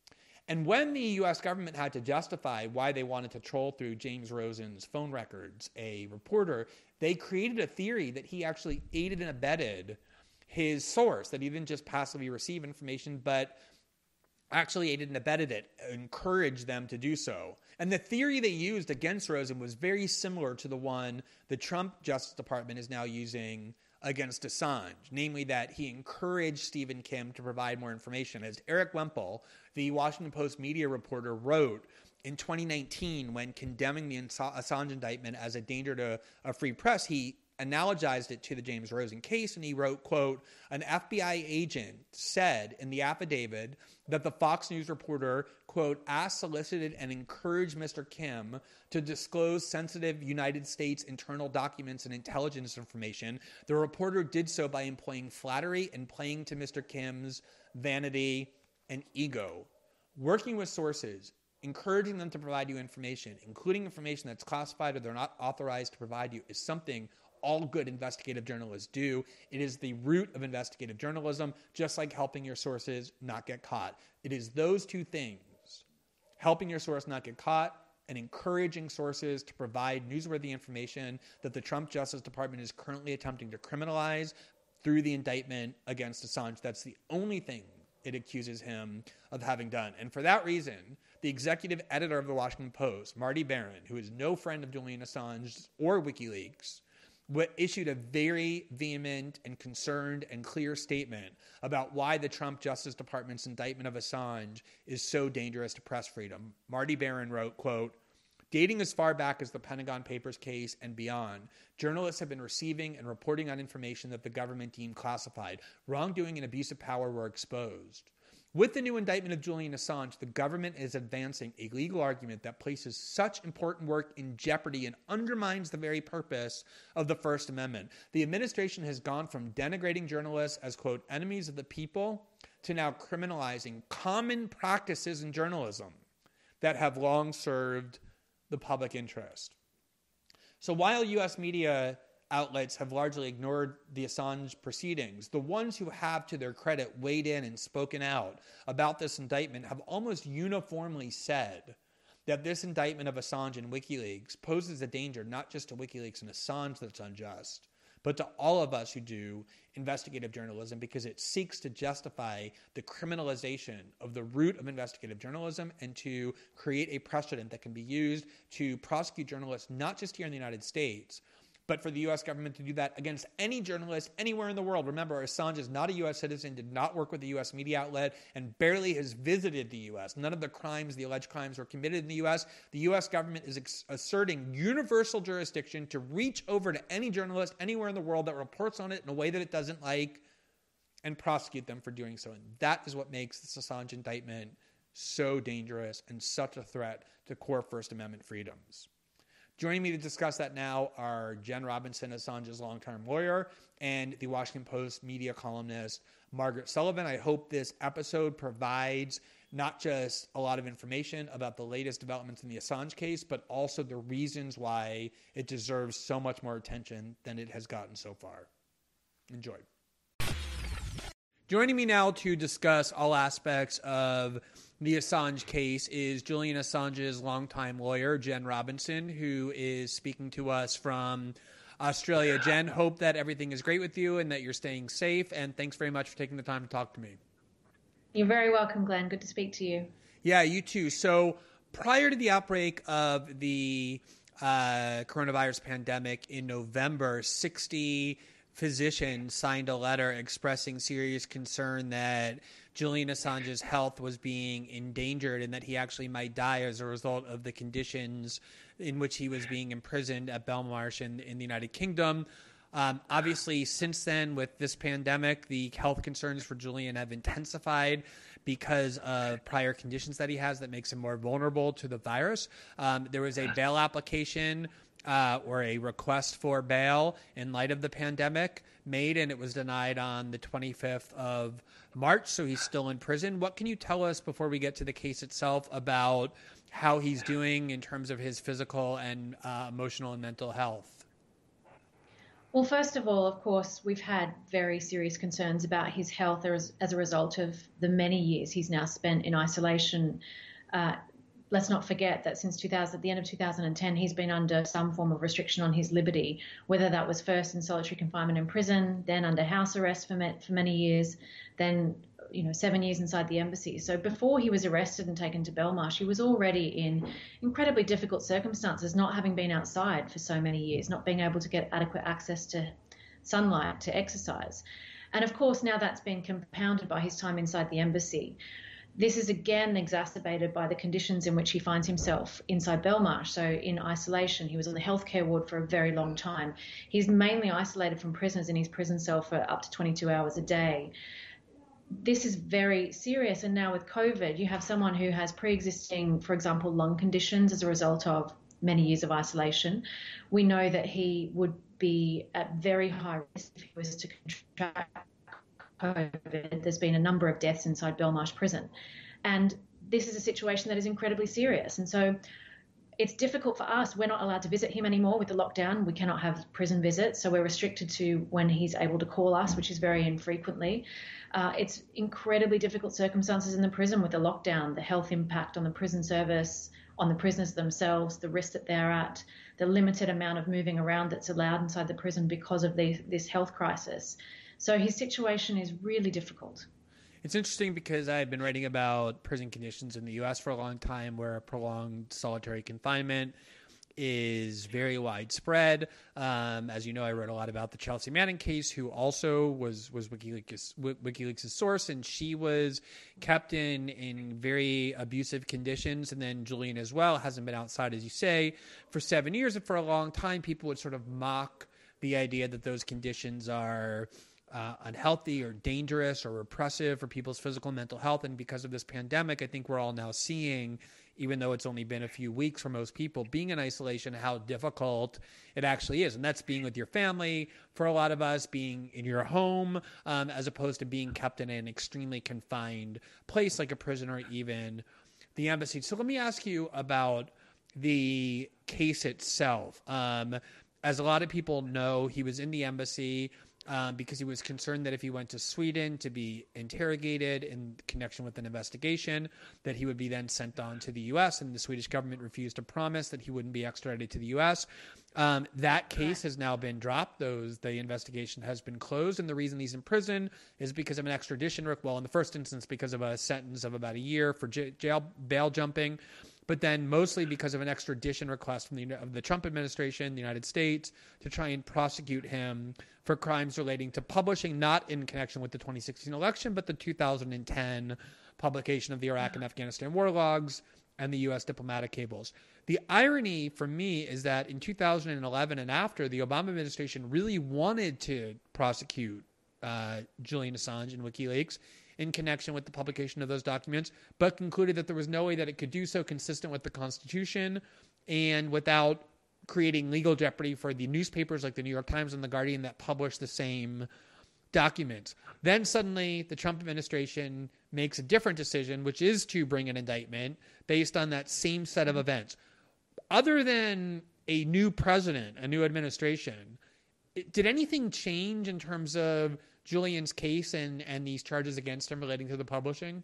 And when the U S government had to justify why they wanted to troll through James Rosen's phone records, a reporter, they created a theory that he actually aided and abetted his source, that he didn't just passively receive information, but actually aided and abetted it, encouraged them to do so. And the theory they used against Rosen was very similar to the one the Trump Justice Department is now using against Assange, namely that he encouraged Stephen Kim to provide more information. As Eric Wemple, the Washington Post media reporter, wrote in twenty nineteen when condemning the Assange indictment as a danger to a free press, he analogized it to the James Rosen case, and he wrote, quote, an F B I agent said in the affidavit that the Fox News reporter, quote, asked, solicited, and encouraged Mister Kim to disclose sensitive United States internal documents and intelligence information. The reporter did so by employing flattery and playing to Mister Kim's vanity and ego. Working with sources, encouraging them to provide you information, including information that's classified or they're not authorized to provide you, is something all good investigative journalists do. It is the root of investigative journalism, just like helping your sources not get caught. It is those two things, helping your source not get caught and encouraging sources to provide newsworthy information, that the Trump Justice Department is currently attempting to criminalize through the indictment against Assange. That's the only thing it accuses him of having done. And for that reason, the executive editor of the Washington Post, Marty Baron, who is no friend of Julian Assange or WikiLeaks, issued a very vehement and concerned and clear statement about why the Trump Justice Department's indictment of Assange is so dangerous to press freedom. Marty Baron wrote, quote, dating as far back as the Pentagon Papers case and beyond, journalists have been receiving and reporting on information that the government deemed classified. Wrongdoing and abuse of power were exposed. With the new indictment of Julian Assange, the government is advancing a legal argument that places such important work in jeopardy and undermines the very purpose of the First Amendment. The administration has gone from denigrating journalists as, quote, enemies of the people to now criminalizing common practices in journalism that have long served the public interest. So while U S media outlets have largely ignored the Assange proceedings, the ones who have, to their credit, weighed in and spoken out about this indictment have almost uniformly said that this indictment of Assange and WikiLeaks poses a danger not just to WikiLeaks and Assange that's unjust, but to all of us who do investigative journalism, because it seeks to justify the criminalization of the root of investigative journalism and to create a precedent that can be used to prosecute journalists not just here in the United States, but for the U S government to do that against any journalist anywhere in the world. Remember, Assange is not a U S citizen, did not work with the U S media outlet, and barely has visited the U S. None of the crimes, the alleged crimes, were committed in the U S. The U S government is ex- asserting universal jurisdiction to reach over to any journalist anywhere in the world that reports on it in a way that it doesn't like and prosecute them for doing so. And that is what makes this Assange indictment so dangerous and such a threat to core First Amendment freedoms. Joining me to discuss that now are Jen Robinson, Assange's longtime lawyer, and the Washington Post media columnist Margaret Sullivan. I hope this episode provides not just a lot of information about the latest developments in the Assange case, but also the reasons why it deserves so much more attention than it has gotten so far. Enjoy. Joining me now to discuss all aspects of the Assange case is Julian Assange's longtime lawyer, Jen Robinson, who is speaking to us from Australia. Jen, hope that everything is great with you and that you're staying safe, and thanks very much for taking the time to talk to me. You're very welcome, Glenn. Good to speak to you. Yeah, you too. So prior to the outbreak of the uh, coronavirus pandemic in November, sixty physicians signed a letter expressing serious concern that Julian Assange's health was being endangered and that he actually might die as a result of the conditions in which he was being imprisoned at Belmarsh in, in the United Kingdom. Um, obviously, since then, with this pandemic, the health concerns for Julian have intensified because of prior conditions that he has that makes him more vulnerable to the virus. Um, there was a bail application uh, or a request for bail in light of the pandemic made, and it was denied on the twenty-fifth of March, so he's still in prison. What can you tell us before we get to the case itself about how he's doing in terms of his physical and uh, emotional and mental health? Well, first of all, of course, we've had very serious concerns about his health as, as a result of the many years he's now spent in isolation. Uh, let's not forget that since two thousand, at the end of two thousand ten, he's been under some form of restriction on his liberty, whether that was first in solitary confinement in prison, then under house arrest for, me, for many years, then you know, seven years inside the embassy. So before he was arrested and taken to Belmarsh, he was already in incredibly difficult circumstances, not having been outside for so many years, not being able to get adequate access to sunlight, to exercise. And of course, now that's been compounded by his time inside the embassy. This is again exacerbated by the conditions in which he finds himself inside Belmarsh. So in isolation, he was on the healthcare ward for a very long time. He's mainly isolated from prisoners in his prison cell for up to twenty-two hours a day. This is very serious. And now with COVID, you have someone who has pre-existing, for example, lung conditions as a result of many years of isolation. We know that he would be at very high risk if he was to contract COVID. There's been a number of deaths inside Belmarsh prison. And this is a situation that is incredibly serious. And so it's difficult for us. We're not allowed to visit him anymore with the lockdown. We cannot have prison visits. So we're restricted to when he's able to call us, which is very infrequently. Uh, it's incredibly difficult circumstances in the prison with the lockdown, the health impact on the prison service, on the prisoners themselves, the risk that they're at, the limited amount of moving around that's allowed inside the prison because of the, this health crisis. So his situation is really difficult. It's interesting because I've been writing about prison conditions in the U S for a long time, where prolonged solitary confinement is very widespread. Um, as you know, I wrote a lot about the Chelsea Manning case, who also was was WikiLeaks' WikiLeaks' source, and she was kept in in very abusive conditions. And then Julian as well hasn't been outside, as you say, for seven years. And for a long time, people would sort of mock the idea that those conditions are uh, unhealthy or dangerous or repressive for people's physical and mental health. And because of this pandemic, I think we're all now seeing, even though it's only been a few weeks for most people, being in isolation, how difficult it actually is. And that's being with your family for a lot of us, being in your home, um, as opposed to being kept in an extremely confined place like a prison or even the embassy. So let me ask you about the case itself. Um, as a lot of people know, he was in the embassy um, because he was concerned that if he went to Sweden to be interrogated in connection with an investigation, that he would be then sent on to the U S, and the Swedish government refused to promise that he wouldn't be extradited to the U S. Um, that case has now been dropped. Those the investigation has been closed, and the reason he's in prison is because of an extradition. Well, in the first instance, because of a sentence of about a year for j- jail bail jumping, but then mostly because of an extradition request from the of the Trump administration, the United States, to try and prosecute him for crimes relating to publishing, not in connection with the twenty sixteen election, but the two thousand ten publication of the Iraq and Afghanistan war logs and the U S diplomatic cables. The irony for me is that in two thousand eleven and after, the Obama administration really wanted to prosecute uh, Julian Assange and WikiLeaks in connection with the publication of those documents, but concluded that there was no way that it could do so consistent with the Constitution and without creating legal jeopardy for the newspapers like the New York Times and the Guardian that publish the same documents. Then suddenly the Trump administration makes a different decision, which is to bring an indictment based on that same set of events. Other than a new president, a new administration, did anything change in terms of Julian's case and, and these charges against him relating to the publishing?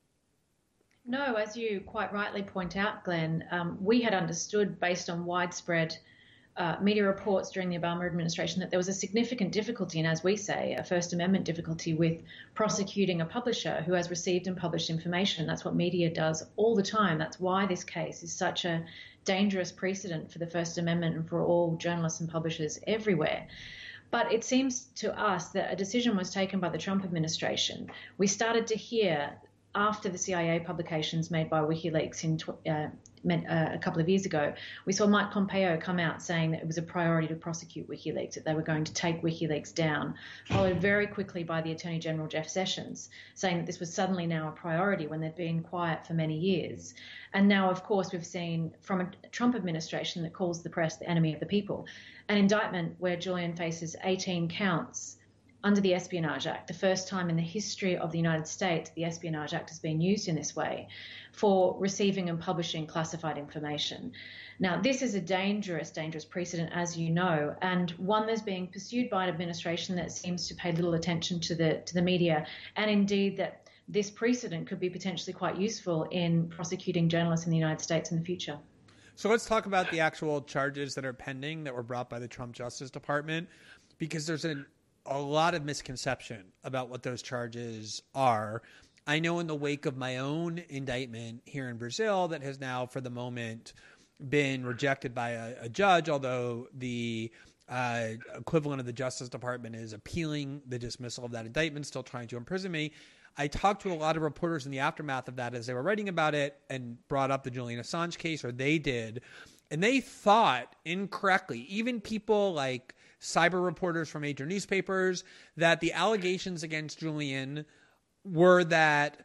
No, as you quite rightly point out, Glenn, um, we had understood based on widespread uh, media reports during the Obama administration that there was a significant difficulty, and as we say, a First Amendment difficulty with prosecuting a publisher who has received and published information. That's what media does all the time. That's why this case is such a dangerous precedent for the First Amendment and for all journalists and publishers everywhere. But it seems to us that a decision was taken by the Trump administration. We started to hear after the C I A publications made by WikiLeaks in uh, uh, a couple of years ago, we saw Mike Pompeo come out saying that it was a priority to prosecute WikiLeaks, that they were going to take WikiLeaks down, followed very quickly by the Attorney General Jeff Sessions, saying that this was suddenly now a priority when they'd been quiet for many years. And now, of course, we've seen from a Trump administration that calls the press the enemy of the people, an indictment where Julian faces eighteen counts under the Espionage Act, the first time in the history of the United States the Espionage Act has been used in this way, for receiving and publishing classified information. Now, this is a dangerous, dangerous precedent, as you know, and one that's being pursued by an administration that seems to pay little attention to the to the media, and indeed that this precedent could be potentially quite useful in prosecuting journalists in the United States in the future. So let's talk about the actual charges that are pending that were brought by the Trump Justice Department, because there's an a lot of misconception about what those charges are. I know in the wake of my own indictment here in Brazil that has now, for the moment, been rejected by a, a judge, although the uh, equivalent of the Justice Department is appealing the dismissal of that indictment, still trying to imprison me. I talked to a lot of reporters in the aftermath of that as they were writing about it and brought up the Julian Assange case, or they did, and they thought incorrectly, even people like cyber reporters from major newspapers, that the allegations against Julian were that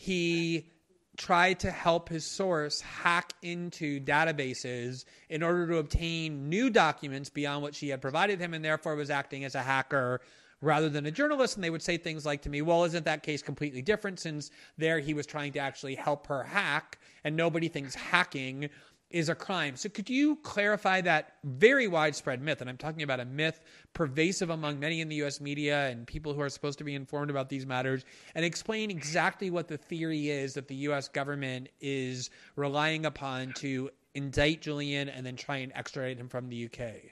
he tried to help his source hack into databases in order to obtain new documents beyond what she had provided him, and therefore was acting as a hacker rather than a journalist. And they would say things like to me, well, isn't that case completely different, since there he was trying to actually help her hack, and nobody thinks hacking is a crime. So could you clarify that very widespread myth? And I'm talking about a myth pervasive among many in the U S media and people who are supposed to be informed about these matters, and explain exactly what the theory is that the U S government is relying upon to indict Julian and then try and extradite him from the U K.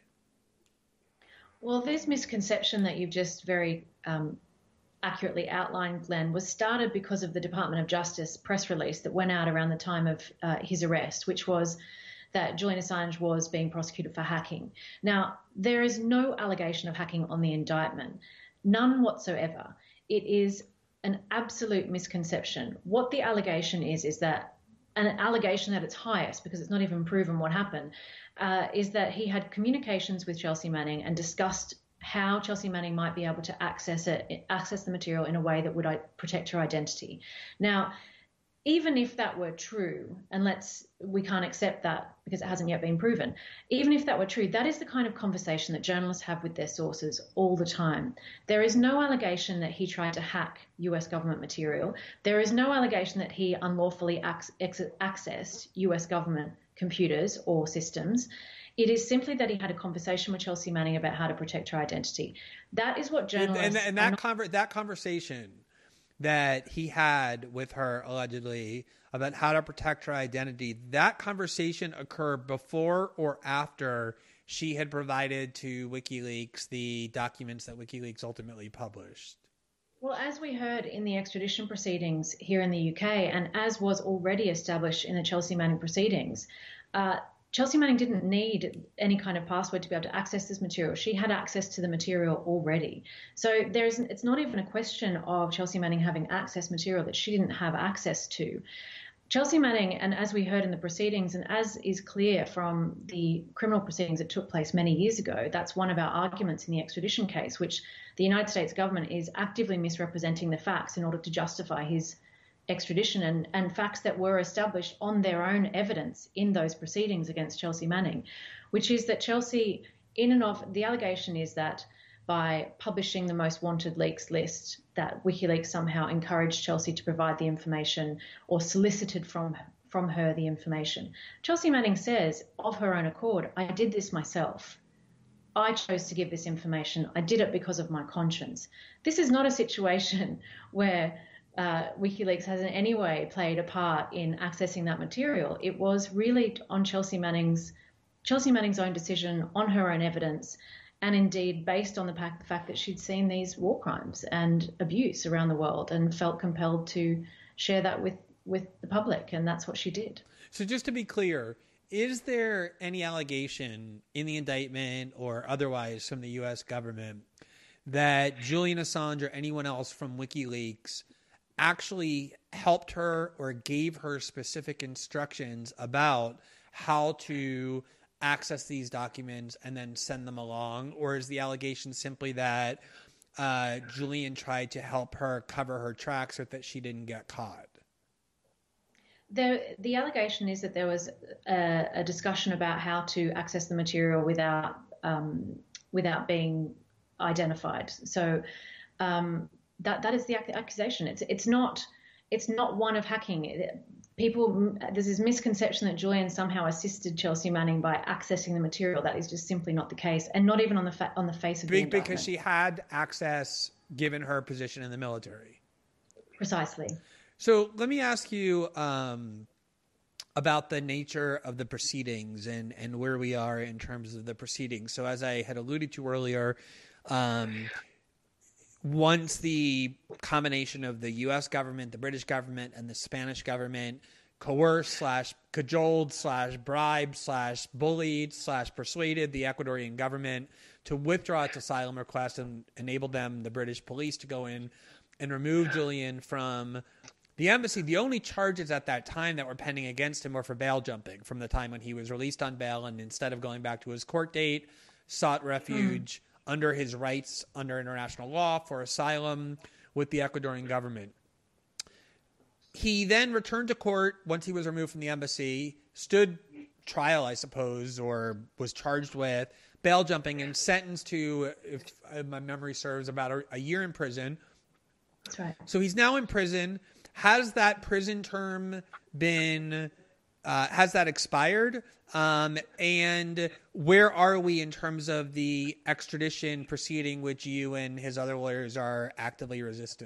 Well, this misconception that you've just very um, accurately outlined, Glenn, was started because of the Department of Justice press release that went out around the time of uh, his arrest, which was that Julian Assange was being prosecuted for hacking. Now, there is no allegation of hacking on the indictment, none whatsoever. It is an absolute misconception. What the allegation is, is that an allegation at its highest, because it's not even proven what happened, uh, is that he had communications with Chelsea Manning and discussed how Chelsea Manning might be able to access it, access the material in a way that would protect her identity. Now, even if that were true, and let's we can't accept that because it hasn't yet been proven, even if that were true, that is the kind of conversation that journalists have with their sources all the time. There is no allegation that he tried to hack U S government material. There is no allegation that he unlawfully ac- accessed U S government computers or systems. It is simply that he had a conversation with Chelsea Manning about how to protect her identity. That is what journalists... And, and, and that, not- conver- that conversation that he had with her allegedly about how to protect her identity, that conversation occurred before or after she had provided to WikiLeaks the documents that WikiLeaks ultimately published? Well, as we heard in the extradition proceedings here in the U K, and as was already established in the Chelsea Manning proceedings, uh, Chelsea Manning didn't need any kind of password to be able to access this material. She had access to the material already. So there's, it's not even a question of Chelsea Manning having access material that she didn't have access to. Chelsea Manning, and as we heard in the proceedings, and as is clear from the criminal proceedings that took place many years ago, that's one of our arguments in the extradition case, which the United States government is actively misrepresenting the facts in order to justify his extradition, and, and facts that were established on their own evidence in those proceedings against Chelsea Manning, which is that Chelsea, in and of, the allegation is that by publishing the most wanted leaks list, that WikiLeaks somehow encouraged Chelsea to provide the information or solicited from from her the information. Chelsea Manning says, of her own accord, I did this myself. I chose to give this information. I did it because of my conscience. This is not a situation where Uh, WikiLeaks has in any way played a part in accessing that material. It was really on Chelsea Manning's Chelsea Manning's own decision, on her own evidence, and indeed based on the fact, the fact that she'd seen these war crimes and abuse around the world and felt compelled to share that with, with the public, and that's what she did. So just to be clear, is there any allegation in the indictment or otherwise from the U S government that Julian Assange or anyone else from WikiLeaks actually helped her or gave her specific instructions about how to access these documents and then send them along? Or is the allegation simply that uh, Julian tried to help her cover her tracks so that she didn't get caught? The, the allegation is that there was a, a discussion about how to access the material without um, without being identified. So um, That that is the accusation. It's it's not it's not one of hacking. People, there's this misconception that Julian somehow assisted Chelsea Manning by accessing the material. That is just simply not the case, and not even on the fa- on the face of the indictment. Because she had access given her position in the military. Precisely. So let me ask you um, about the nature of the proceedings and and where we are in terms of the proceedings. So as I had alluded to earlier. Um, Once the combination of the U S government, the British government, and the Spanish government coerced slash cajoled slash bribed slash bullied slash persuaded the Ecuadorian government to withdraw its asylum request and enabled them, the British police, to go in and remove Julian from the embassy. The only charges at that time that were pending against him were for bail jumping from the time when he was released on bail and instead of going back to his court date, sought refuge mm. under his rights under international law for asylum with the Ecuadorian government. He then returned to court once he was removed from the embassy, stood trial, I suppose, or was charged with bail jumping and sentenced to, if my memory serves, about a, a year in prison. That's right. So he's now in prison. Has that prison term been, uh, has that expired? Um, and where are we in terms of the extradition proceeding, which you and his other lawyers are actively resisting?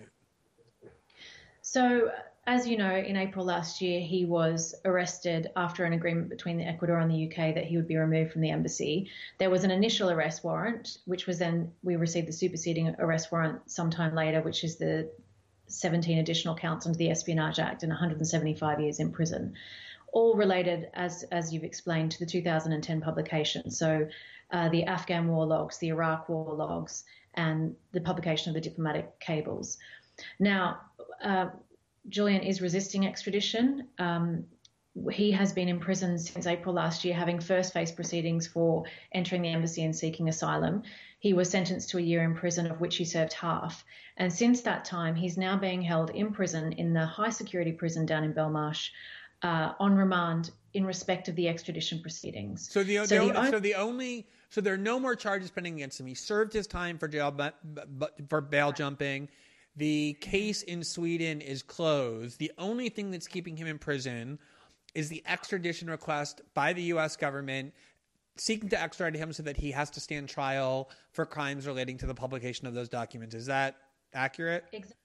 So, as you know, in April last year, he was arrested after an agreement between the Ecuador and the U K that he would be removed from the embassy. There was an initial arrest warrant, which was then, we received the superseding arrest warrant sometime later, which is the seventeen additional counts under the Espionage Act and one hundred seventy-five years in prison, all related, as as you've explained, to the two thousand ten publication. So uh, the Afghan war logs, the Iraq war logs, and the publication of the diplomatic cables. Now, uh, Julian is resisting extradition. Um, he has been in prison since April last year, having first faced proceedings for entering the embassy and seeking asylum. He was sentenced to a year in prison, of which he served half. And since that time, he's now being held in prison in the high security prison down in Belmarsh uh, on remand in respect of the extradition proceedings. So the, so, the, the, so the only so there are no more charges pending against him. He served his time for jail but, but, for bail jumping. The case in Sweden is closed. The only thing that's keeping him in prison is the extradition request by the U S government seeking to extradite him so that he has to stand trial for crimes relating to the publication of those documents. Is that accurate?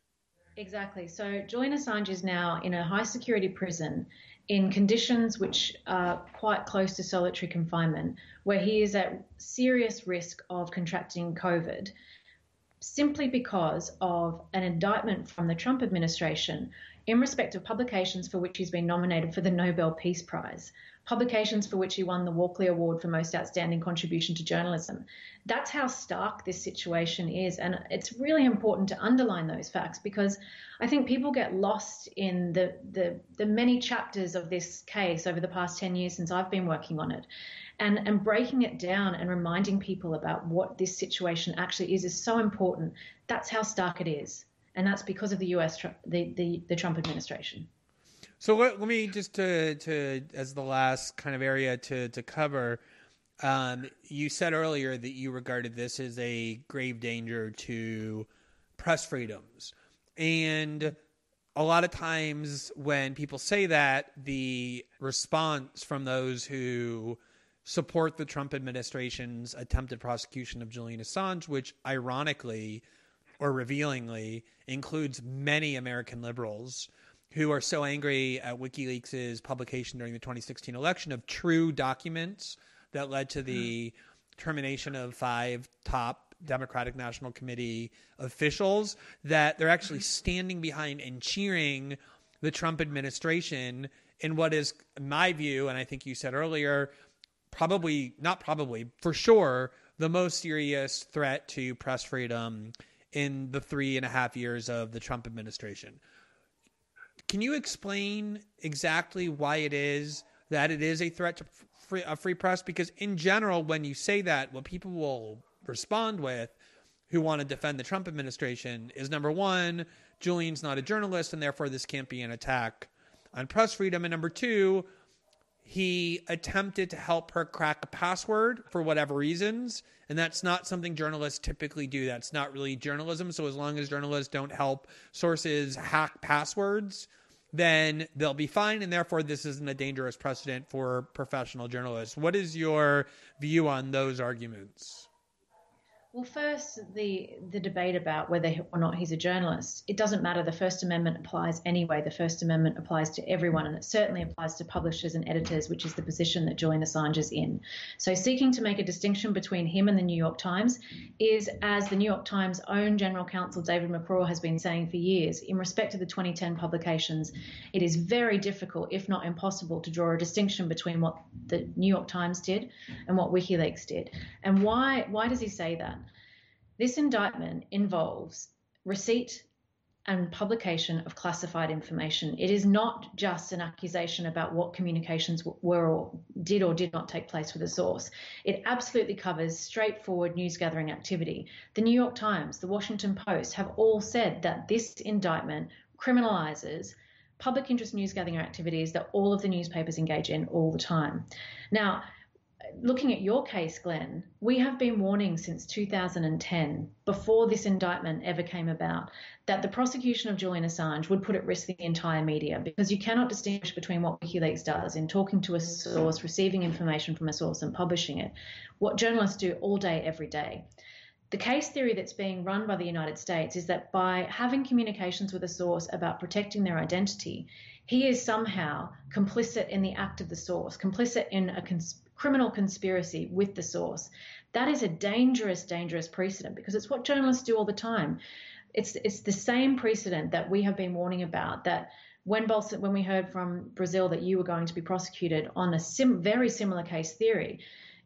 Exactly. So Julian Assange is now in a high security prison in conditions which are quite close to solitary confinement, where he is at serious risk of contracting COVID simply because of an indictment from the Trump administration in respect of publications for which he's been nominated for the Nobel Peace Prize, publications for which he won the Walkley Award for Most Outstanding Contribution to Journalism. That's how stark this situation is. And it's really important to underline those facts, because I think people get lost in the, the, the many chapters of this case over the past ten years since I've been working on it. And, and breaking it down and reminding people about what this situation actually is is so important. That's how stark it is. And that's because of the U S, the, the, the Trump administration. So let, let me just to, to as the last kind of area to, to cover, um, you said earlier that you regarded this as a grave danger to press freedoms. And a lot of times when people say that, the response from those who support the Trump administration's attempted prosecution of Julian Assange, which ironically or revealingly includes many American liberals who are so angry at WikiLeaks' publication during the twenty sixteen election of true documents that led to the termination of five top Democratic National Committee officials, that they're actually standing behind and cheering the Trump administration in what is, in my view, and I think you said earlier, probably, not probably, for sure, the most serious threat to press freedom in the three and a half years of the Trump administration. Can you explain exactly why it is that it is a threat to free, a free press? Because in general, when you say that, what people will respond with who want to defend the Trump administration is, number one, Julian's not a journalist and therefore this can't be an attack on press freedom. And number two, he attempted to help her crack a password for whatever reasons. And that's not something journalists typically do. That's not really journalism. So as long as journalists don't help sources hack passwords, then they'll be fine. And therefore, this isn't a dangerous precedent for professional journalists. What is your view on those arguments? Well, first, the the debate about whether or not he's a journalist, it doesn't matter. The First Amendment applies anyway. The First Amendment applies to everyone, and it certainly applies to publishers and editors, which is the position that Julian Assange is in. So seeking to make a distinction between him and the New York Times is, as the New York Times' own general counsel, David McCraw, has been saying for years, in respect to the twenty ten publications, it is very difficult, if not impossible, to draw a distinction between what the New York Times did and what WikiLeaks did. And why, why does he say that? This indictment involves receipt and publication of classified information. It is not just an accusation about what communications were or did or did not take place with a source. It absolutely covers straightforward news gathering activity. The New York Times, the Washington Post have all said that this indictment criminalizes public interest news gathering activities that all of the newspapers engage in all the time. Now, looking at your case, Glenn, we have been warning since two thousand ten, before this indictment ever came about, that the prosecution of Julian Assange would put at risk the entire media, because you cannot distinguish between what WikiLeaks does in talking to a source, receiving information from a source and publishing it, what journalists do all day, every day. The case theory that's being run by the United States is that by having communications with a source about protecting their identity, he is somehow complicit in the act of the source, complicit in a cons- criminal conspiracy with the source. That is a dangerous, dangerous precedent, because it's what journalists do all the time. It's it's the same precedent that we have been warning about, that when Bolson, when we heard from Brazil that you were going to be prosecuted on a sim, very similar case theory,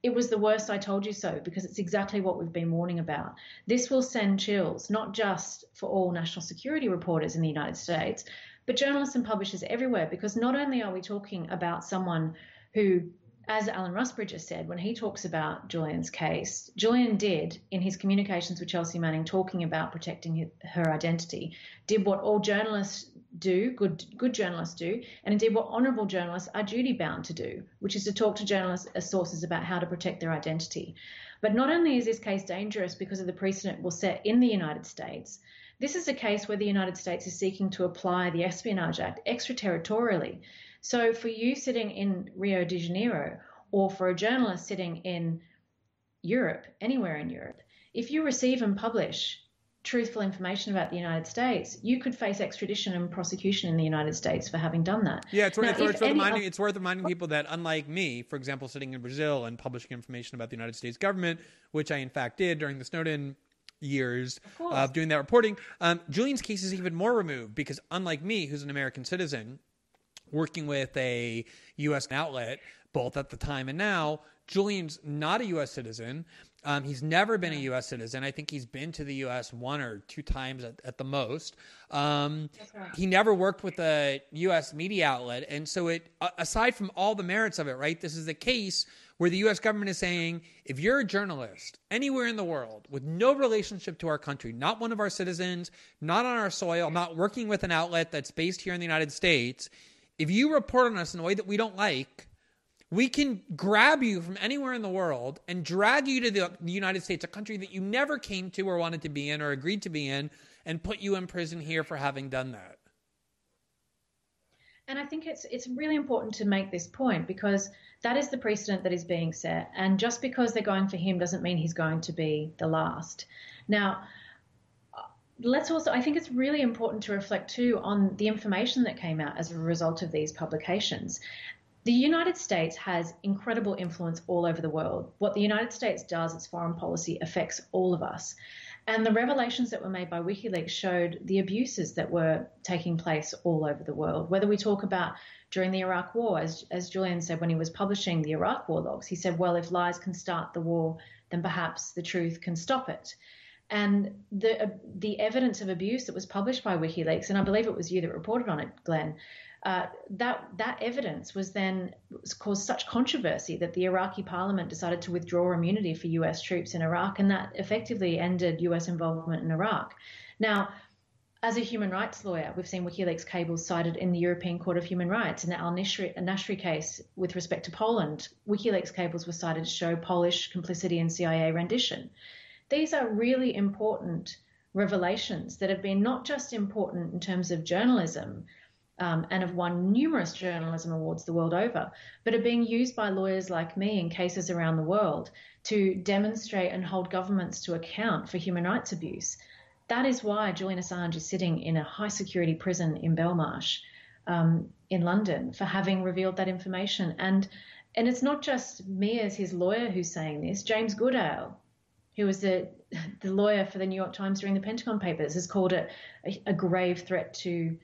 it was the worst I told you so, because it's exactly what we've been warning about. This will send chills, not just for all national security reporters in the United States, but journalists and publishers everywhere, because not only are we talking about someone who, as Alan Rusbridger said, when he talks about Julian's case, Julian did, in his communications with Chelsea Manning, talking about protecting his, her identity, did what all journalists do, good good journalists do, and indeed what honourable journalists are duty-bound to do, which is to talk to journalists as sources about how to protect their identity. But not only is this case dangerous because of the precedent it will set in the United States, this is a case where the United States is seeking to apply the Espionage Act extraterritorially. So for you sitting in Rio de Janeiro, or for a journalist sitting in Europe, anywhere in Europe, if you receive and publish truthful information about the United States, you could face extradition and prosecution in the United States for having done that. Yeah, it's, worth, now, it's, worth, it's, worth any, reminding, it's worth reminding people that, unlike me, for example, sitting in Brazil and publishing information about the United States government, which I in fact did during the Snowden years of, of doing that reporting, um, Julian's case is even more removed because, unlike me, who's an American citizen, working with a U S outlet, both at the time and now, Julian's not a U S citizen. Um, he's never been a U S citizen. I think he's been to the U S one or two times at, at the most. Um, right. He never worked with a U S media outlet. And so it, aside from all the merits of it, right, this is a case where the U S government is saying, if you're a journalist anywhere in the world with no relationship to our country, not one of our citizens, not on our soil, not working with an outlet that's based here in the United States, if you report on us in a way that we don't like, we can grab you from anywhere in the world and drag you to the, the United States, a country that you never came to or wanted to be in or agreed to be in, and put you in prison here for having done that. And I think it's it's really important to make this point, because that is the precedent that is being set. And just because they're going for him doesn't mean he's going to be the last. Now, let's also, I think it's really important to reflect too on the information that came out as a result of these publications. The United States has incredible influence all over the world. What the United States does, its foreign policy, affects all of us. And the revelations that were made by WikiLeaks showed the abuses that were taking place all over the world. Whether we talk about during the Iraq War, as, as Julian said when he was publishing the Iraq War logs, he said, well, if lies can start the war, then perhaps the truth can stop it. And the uh, the evidence of abuse that was published by WikiLeaks, and I believe it was you that reported on it, Glenn, uh, that that evidence was then was caused such controversy that the Iraqi parliament decided to withdraw immunity for U S troops in Iraq, and that effectively ended U S involvement in Iraq. Now, as a human rights lawyer, we've seen WikiLeaks cables cited in the European Court of Human Rights. In the Al-Nashri case with respect to Poland, WikiLeaks cables were cited to show Polish complicity in C I A rendition. These are really important revelations that have been not just important in terms of journalism um, and have won numerous journalism awards the world over, but are being used by lawyers like me in cases around the world to demonstrate and hold governments to account for human rights abuse. That is why Julian Assange is sitting in a high-security prison in Belmarsh um, in London for having revealed that information. And, and it's not just me as his lawyer who's saying this. James Goodale, who was the the lawyer for the New York Times during the Pentagon Papers, has called it a, a grave threat to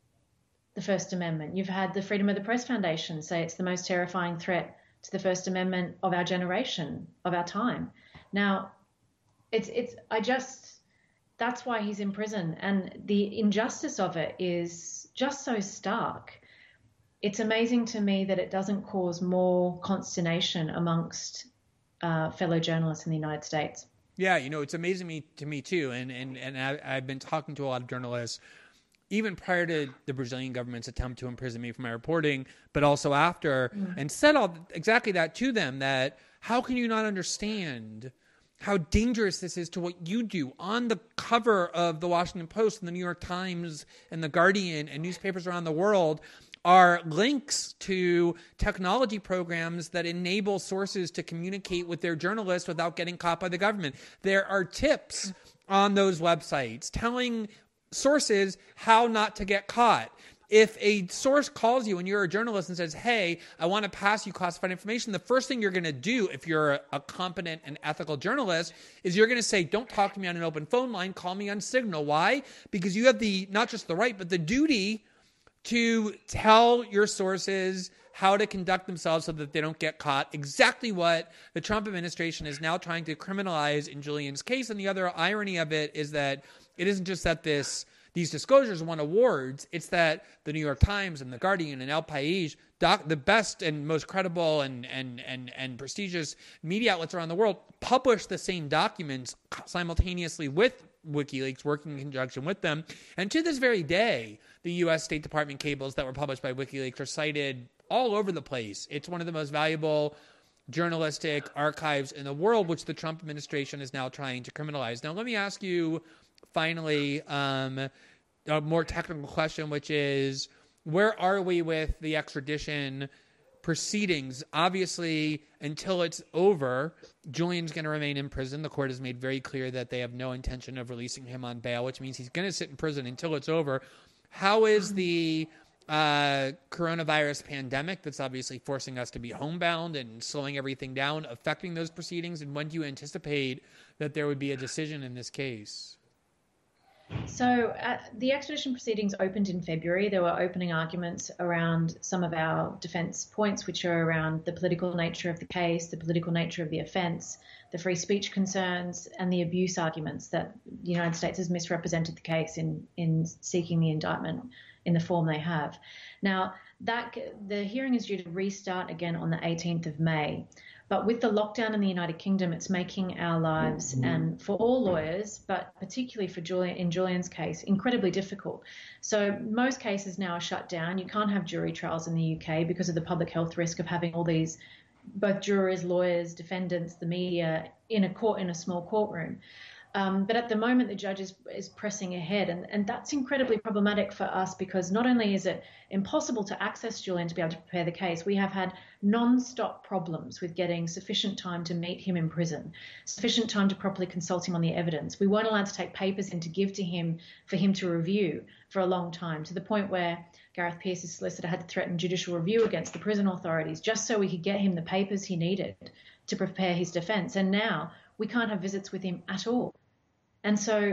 the First Amendment. You've had the Freedom of the Press Foundation say it's the most terrifying threat to the First Amendment of our generation, of our time. Now, it's it's I just that's why he's in prison, and the injustice of it is just so stark. It's amazing to me that it doesn't cause more consternation amongst Uh, fellow journalists in the United States. Yeah, you know, it's amazing me, to me too. And and, and I, I've been talking to a lot of journalists, even prior to the Brazilian government's attempt to imprison me for my reporting, but also after, mm. and said all exactly that to them, that how can you not understand how dangerous this is to what you do? On the cover of the Washington Post and the New York Times and the Guardian and newspapers around the world are links to technology programs that enable sources to communicate with their journalists without getting caught by the government. There are tips on those websites telling sources how not to get caught. If a source calls you and you're a journalist and says, hey, I want to pass you classified information, the first thing you're going to do if you're a, a competent and ethical journalist is you're going to say, don't talk to me on an open phone line, call me on Signal. Why? Because you have the not just the right, but the duty to tell your sources how to conduct themselves so that they don't get caught. Exactly what the Trump administration is now trying to criminalize in Julian's case. And the other irony of it is that it isn't just that this these disclosures won awards. It's that the New York Times and the Guardian and El País, doc, the best and most credible and, and, and, and prestigious media outlets around the world, publish the same documents simultaneously with WikiLeaks, working in conjunction with them. And to this very day, the U S State Department cables that were published by WikiLeaks are cited all over the place. It's one of the most valuable journalistic archives in the world, which the Trump administration is now trying to criminalize. Now, let me ask you, finally, um, a more technical question, which is, where are we with the extradition proceedings? Obviously, until it's over, Julian's going to remain in prison. The court has made very clear that they have no intention of releasing him on bail, which means he's going to sit in prison until it's over. How is the uh, coronavirus pandemic that's obviously forcing us to be homebound and slowing everything down affecting those proceedings? And when do you anticipate that there would be a decision in this case? So uh, the extradition proceedings opened in February. There were opening arguments around some of our defence points, which are around the political nature of the case, the political nature of the offence, the free speech concerns, and the abuse arguments that the United States has misrepresented the case in, in seeking the indictment in the form they have. Now, that the hearing is due to restart again on the eighteenth of May. But with the lockdown in the United Kingdom, it's making our lives, and for all lawyers, but particularly for Julian, in Julian's case, incredibly difficult. So most cases now are shut down. You can't have jury trials in the U K because of the public health risk of having all these, both jurors, lawyers, defendants, the media in a court, in a small courtroom. Um, but at the moment, the judge is, is pressing ahead, and, and that's incredibly problematic for us because not only is it impossible to access Julian to be able to prepare the case, we have had non-stop problems with getting sufficient time to meet him in prison, sufficient time to properly consult him on the evidence. We weren't allowed to take papers in to give to him for him to review for a long time, to the point where Gareth Peirce's solicitor had to threaten judicial review against the prison authorities just so we could get him the papers he needed to prepare his defence. And now we can't have visits with him at all. And so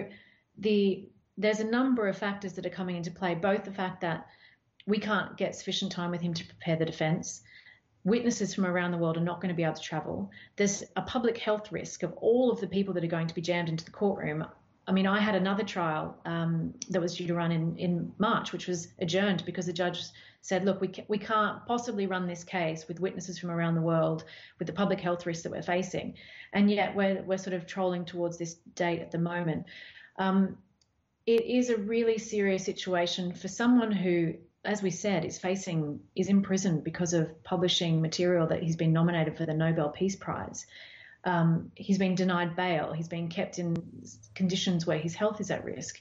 the there's a number of factors that are coming into play, both the fact that we can't get sufficient time with him to prepare the defence. Witnesses from around the world are not going to be able to travel. There's a public health risk of all of the people that are going to be jammed into the courtroom. I mean, I had another trial um, that was due to run in, in March, which was adjourned because the judge said, look, we, ca- we can't possibly run this case with witnesses from around the world with the public health risks that we're facing. And yet we're, we're sort of trolling towards this date at the moment. Um, it is a really serious situation for someone who, as we said, is facing, is in prison because of publishing material that he's been nominated for the Nobel Peace Prize. Um, he's been denied bail. He's been kept in conditions where his health is at risk.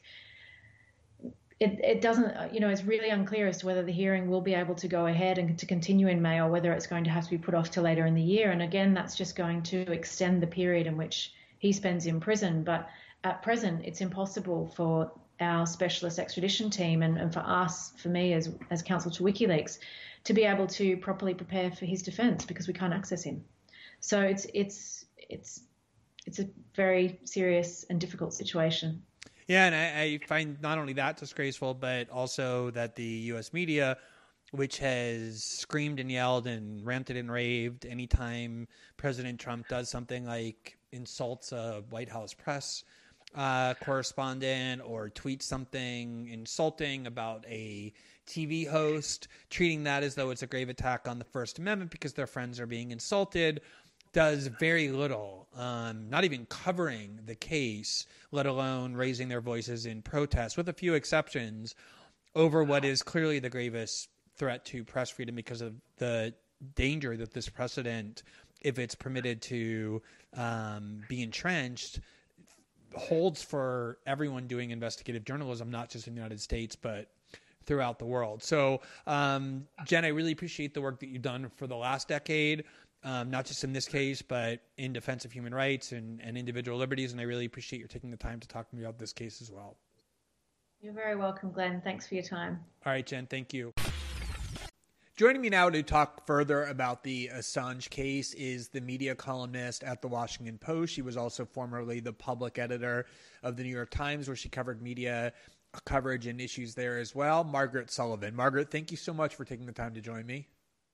It, it doesn't, you know, it's really unclear as to whether the hearing will be able to go ahead and to continue in May or whether it's going to have to be put off to later in the year. And again, that's just going to extend the period in which he spends in prison. But at present, it's impossible for our specialist extradition team and, and for us, for me as, as counsel to WikiLeaks, to be able to properly prepare for his defense because we can't access him. So it's it's it's it's a very serious and difficult situation. Yeah, and I, I find not only that disgraceful, but also that the U S media, which has screamed and yelled and ranted and raved anytime President Trump does something like insults a White House press uh, correspondent or tweets something insulting about a T V host, treating that as though it's a grave attack on the First Amendment because their friends are being insulted, does very little, um, not even covering the case, let alone raising their voices in protest, with a few exceptions, over what is clearly the gravest threat to press freedom because of the danger that this precedent, if it's permitted to um, be entrenched, holds for everyone doing investigative journalism, not just in the United States, but throughout the world. So, um, Jen, I really appreciate the work that you've done for the last decade. Um, not just in this case, but in defense of human rights and, and individual liberties. And I really appreciate your taking the time to talk to me about this case as well. You're very welcome, Glenn. Thanks for your time. All right, Jen, thank you. Joining me now to talk further about the Assange case is the media columnist at The Washington Post. She was also formerly the public editor of The New York Times, where she covered media coverage and issues there as well, Margaret Sullivan. Margaret, thank you so much for taking the time to join me.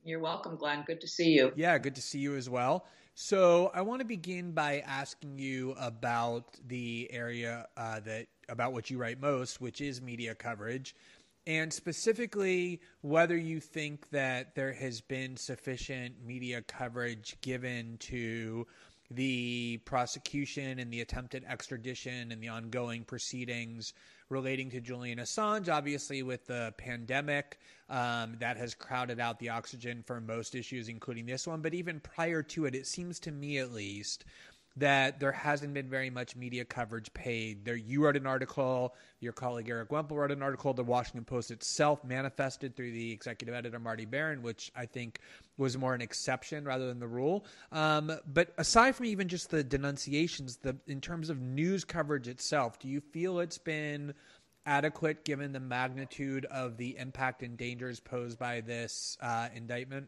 You're welcome, Glenn. Good to see you. Yeah, good to see you as well. So I want to begin by asking you about the area uh, that about what you write most, which is media coverage, and specifically whether you think that there has been sufficient media coverage given to the prosecution and the attempted extradition and the ongoing proceedings relating to Julian Assange. Obviously, with the pandemic, um, that has crowded out the oxygen for most issues, including this one. But even prior to it, it seems to me at least that there hasn't been very much media coverage paid. There, you wrote an article, your colleague Eric Wemple wrote an article, the Washington Post itself manifested through the executive editor Marty Baron, which I think was more an exception rather than the rule. Um, but aside from even just the denunciations, the in terms of news coverage itself, do you feel it's been adequate given the magnitude of the impact and dangers posed by this uh, indictment?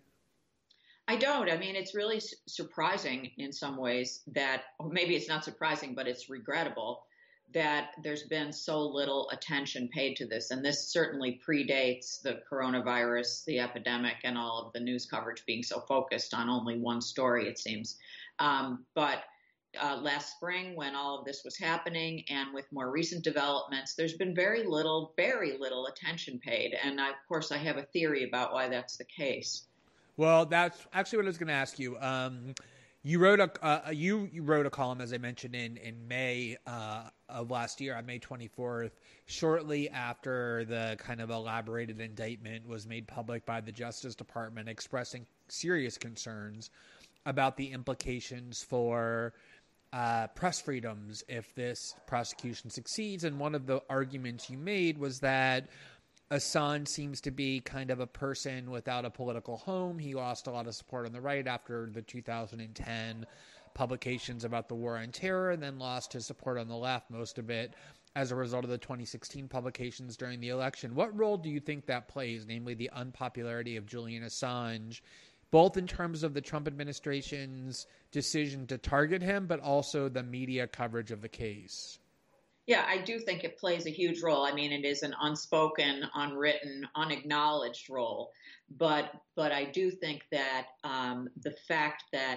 I don't. I mean, it's really su- surprising in some ways that, or maybe it's not surprising, but it's regrettable that there's been so little attention paid to this. And this certainly predates the coronavirus, the epidemic, and all of the news coverage being so focused on only one story, it seems. Um, but uh, last spring, when all of this was happening, and with more recent developments, there's been very little, very little attention paid. And I, of course, I have a theory about why that's the case. Well, that's actually what I was going to ask you. Um, you wrote a uh, you, you wrote a column, as I mentioned, in in May uh, of last year, on May twenty-fourth, shortly after the kind of elaborated indictment was made public by the Justice Department, expressing serious concerns about the implications for uh, press freedoms if this prosecution succeeds. And one of the arguments you made was that Assange seems to be kind of a person without a political home. He lost a lot of support on the right after the two thousand ten publications about the war on terror, and then lost his support on the left, most of it as a result of the twenty sixteen publications during the election. What role do you think that plays, namely the unpopularity of Julian Assange, both in terms of the Trump administration's decision to target him, but also the media coverage of the case? Yeah, I do think it plays a huge role. I mean, it is an unspoken, unwritten, unacknowledged role. But but I do think that um, the fact that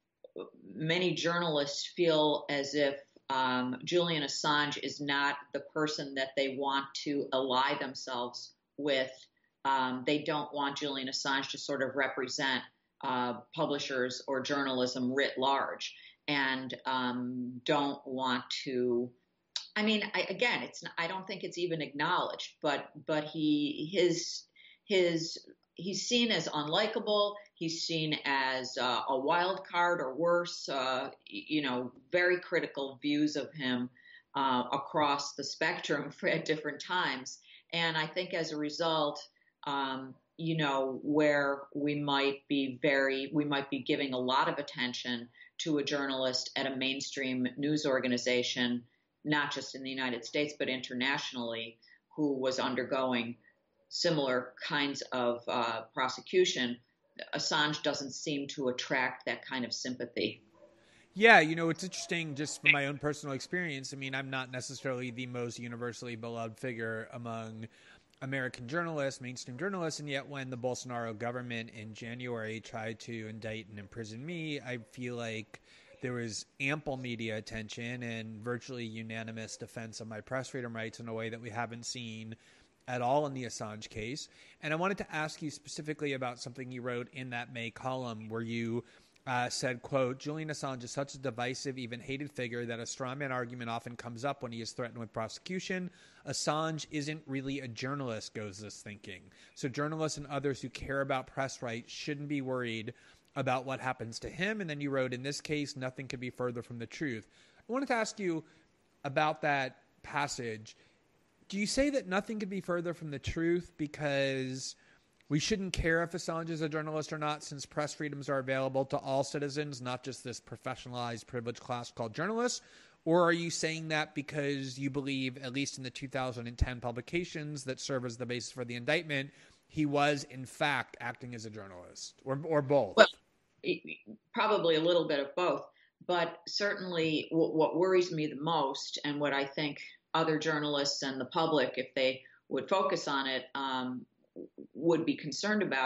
many journalists feel as if um, Julian Assange is not the person that they want to ally themselves with, um, they don't want Julian Assange to sort of represent uh, publishers or journalism writ large, and um, don't want to. I mean, I, again, it's not, I don't think it's even acknowledged, but but he his his he's seen as unlikable. He's seen as uh, a wild card, or worse. Uh, you know, very critical views of him uh, across the spectrum for, at different times. And I think as a result, um, you know, where we might be very we might be giving a lot of attention to a journalist at a mainstream news organization, not just in the United States, but internationally, who was undergoing similar kinds of uh, prosecution, Assange doesn't seem to attract that kind of sympathy. Yeah, you know, it's interesting just from my own personal experience. I mean, I'm not necessarily the most universally beloved figure among American journalists, mainstream journalists, and yet when the Bolsonaro government in January tried to indict and imprison me, I feel like there was ample media attention and virtually unanimous defense of my press freedom rights in a way that we haven't seen at all in the Assange case. And I wanted to ask you specifically about something you wrote in that May column where you uh, said, quote, Julian Assange is such a divisive, even hated figure that a strawman argument often comes up when he is threatened with prosecution. Assange isn't really a journalist, goes this thinking. So journalists and others who care about press rights shouldn't be worried about what happens to him. And then you wrote, in this case, nothing could be further from the truth. I wanted to ask you about that passage. Do you say that nothing could be further from the truth because we shouldn't care if Assange is a journalist or not, since press freedoms are available to all citizens, not just this professionalized privileged class called journalists? Or are you saying that because you believe, at least in the two thousand ten publications that serve as the basis for the indictment, he was, in fact, acting as a journalist, or, or both? Well, probably a little bit of both, but certainly w- what worries me the most, and what I think other journalists and the public, if they would focus on it, um, would be concerned about,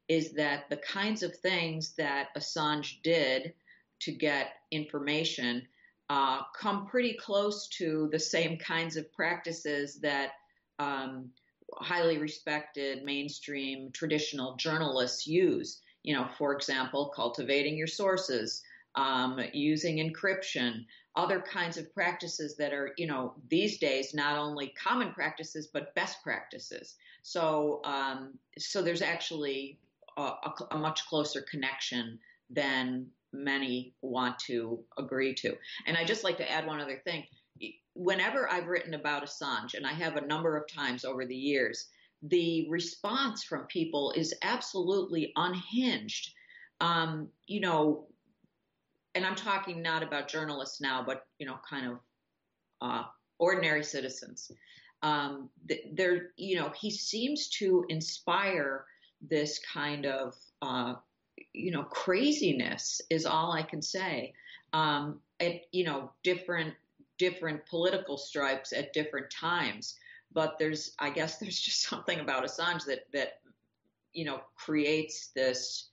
is that the kinds of things that Assange did to get information uh, come pretty close to the same kinds of practices that um, highly respected mainstream traditional journalists use. You know, for example, cultivating your sources, um, using encryption, other kinds of practices that are, you know, these days not only common practices but best practices. So, um, so there's actually a, a, a much closer connection than many want to agree to. And I'd just like to add one other thing. Whenever I've written about Assange, and I have a number of times over the years, the response from people is absolutely unhinged. Um, you know, and I'm talking not about journalists now, but, you know, kind of uh, ordinary citizens. Um, they're, you know, he seems to inspire this kind of, uh, you know, craziness is all I can say. Um, at, you know, different, different political stripes at different times. But there's, I guess there's just something about Assange that, that, you know, creates this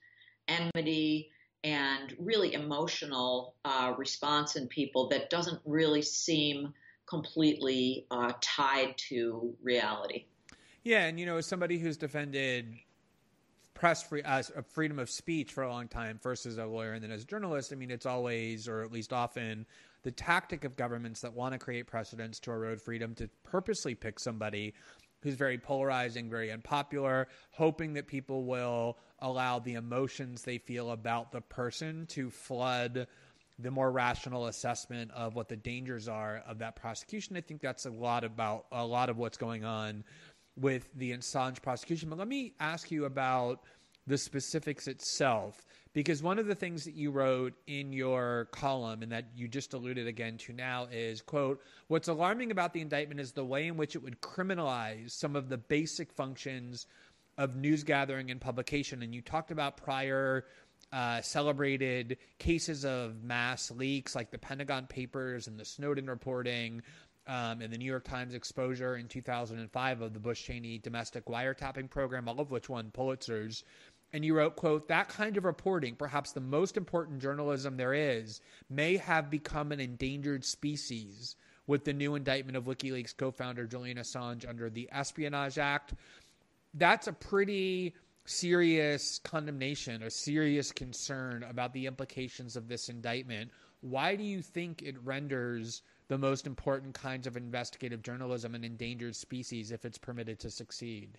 enmity and really emotional uh, response in people that doesn't really seem completely uh, tied to reality. Yeah, and you know, as somebody who's defended press free, uh, freedom of speech for a long time, first as a lawyer and then as a journalist, I mean, it's always, or at least often, the tactic of governments that want to create precedents to erode freedom to purposely pick somebody who's very polarizing, very unpopular, hoping that people will allow the emotions they feel about the person to flood the more rational assessment of what the dangers are of that prosecution. I think that's a lot about a lot of what's going on with the Assange prosecution. But let me ask you about the specifics itself, because one of the things that you wrote in your column and that you just alluded again to now is, quote, what's alarming about the indictment is the way in which it would criminalize some of the basic functions of news gathering and publication. And you talked about prior uh, celebrated cases of mass leaks like the Pentagon Papers and the Snowden reporting, Um, and the New York Times exposure in two thousand five of the Bush-Cheney domestic wiretapping program, all of which won Pulitzers. And you wrote, quote, that kind of reporting, perhaps the most important journalism there is, may have become an endangered species with the new indictment of WikiLeaks co-founder Julian Assange under the Espionage Act. That's a pretty serious condemnation, a serious concern about the implications of this indictment. Why do you think it renders the most important kinds of investigative journalism an endangered species if it's permitted to succeed?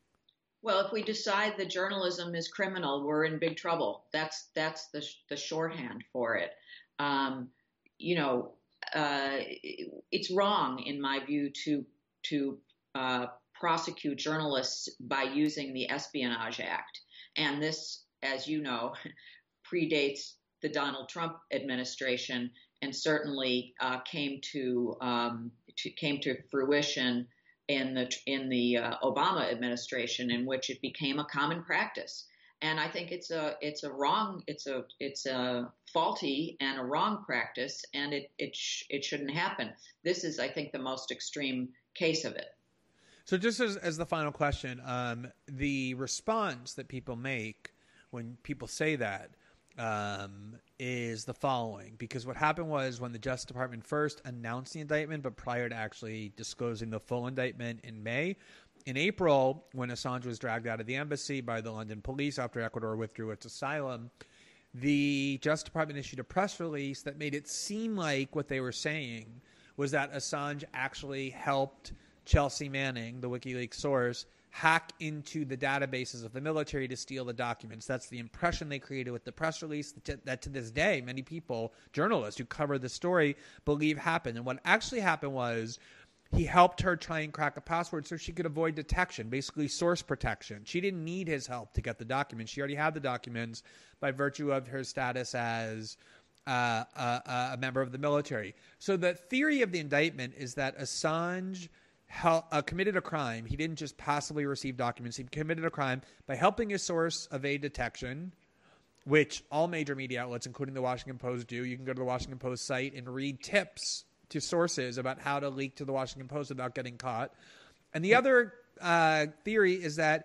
Well, if we decide that journalism is criminal, we're in big trouble. That's that's the the shorthand for it. Um, you know, uh, it's wrong, in my view, to to uh, prosecute journalists by using the Espionage Act. And this, as you know, predates the Donald Trump administration, and certainly uh, came to, um, to came to fruition in the in the uh, Obama administration, in which it became a common practice. And I think it's a it's a wrong it's a it's a faulty and a wrong practice, and it it sh- it shouldn't happen. This is, I think, the most extreme case of it. So, just as as the final question, um, the response that people make when people say that um, is the following. Because what happened was, when the Justice Department first announced the indictment, but prior to actually disclosing the full indictment in May, in April, when Assange was dragged out of the embassy by the London police after Ecuador withdrew its asylum, the Justice Department issued a press release that made it seem like what they were saying was that Assange actually helped Chelsea Manning, the WikiLeaks source, hack into the databases of the military to steal the documents. That's the impression they created with the press release that, that to this day, many people, journalists who cover the story, believe happened. And what actually happened was he helped her try and crack a password so she could avoid detection, basically source protection. She didn't need his help to get the documents. She already had the documents by virtue of her status as uh, a, a member of the military. So the theory of the indictment is that Assange Hel- uh, committed a crime. He didn't just passively receive documents. He committed a crime by helping his source evade detection, which all major media outlets, including the Washington Post, do. You can go to the Washington Post site and read tips to sources about how to leak to the Washington Post without getting caught. And the other uh, theory is that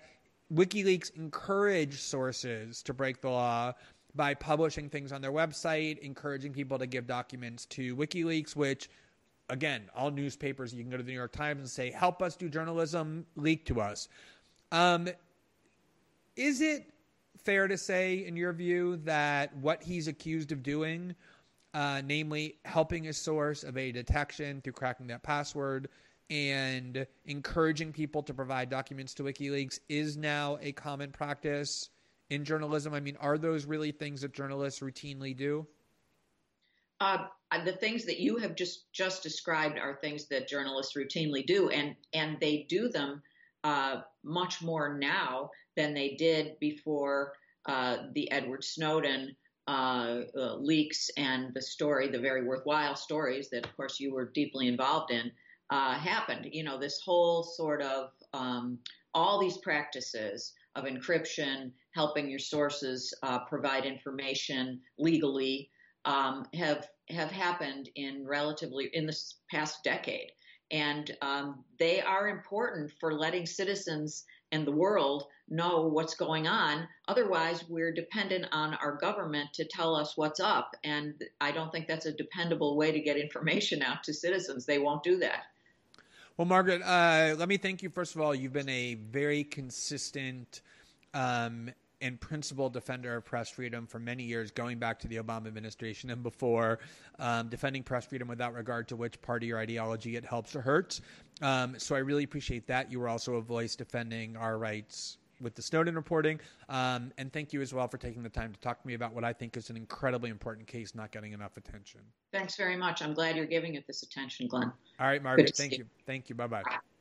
WikiLeaks encouraged sources to break the law by publishing things on their website, encouraging people to give documents to WikiLeaks, which, again, all newspapers, you can go to the New York Times and say, help us do journalism, leak to us. Um, is it fair to say, in your view, that what he's accused of doing, uh, namely helping a source evade detection through cracking that password and encouraging people to provide documents to WikiLeaks, is now a common practice in journalism? I mean, are those really things that journalists routinely do? Uh, the things that you have just, just described are things that journalists routinely do, and, and they do them uh, much more now than they did before uh, the Edward Snowden uh, uh, leaks and the story, the very worthwhile stories that, of course, you were deeply involved in, uh, happened. You know, this whole sort of um, all these practices of encryption, helping your sources uh, provide information legally, um, have have happened in relatively in this past decade, and um, they are important for letting citizens and the world know what's going on. Otherwise, we're dependent on our government to tell us what's up, and I don't think that's a dependable way to get information out to citizens. They won't do that. Well, Margaret, uh, let me thank you. First of all, you've been a very consistent um, and principled defender of press freedom for many years, going back to the Obama administration and before, um, defending press freedom without regard to which party or ideology it helps or hurts. Um, so I really appreciate that. You were also a voice defending our rights with the Snowden reporting. Um, and thank you as well for taking the time to talk to me about what I think is an incredibly important case not getting enough attention. Thanks very much. I'm glad you're giving it this attention, Glenn. All right, Margaret. Thank you. Thank you. Bye-bye.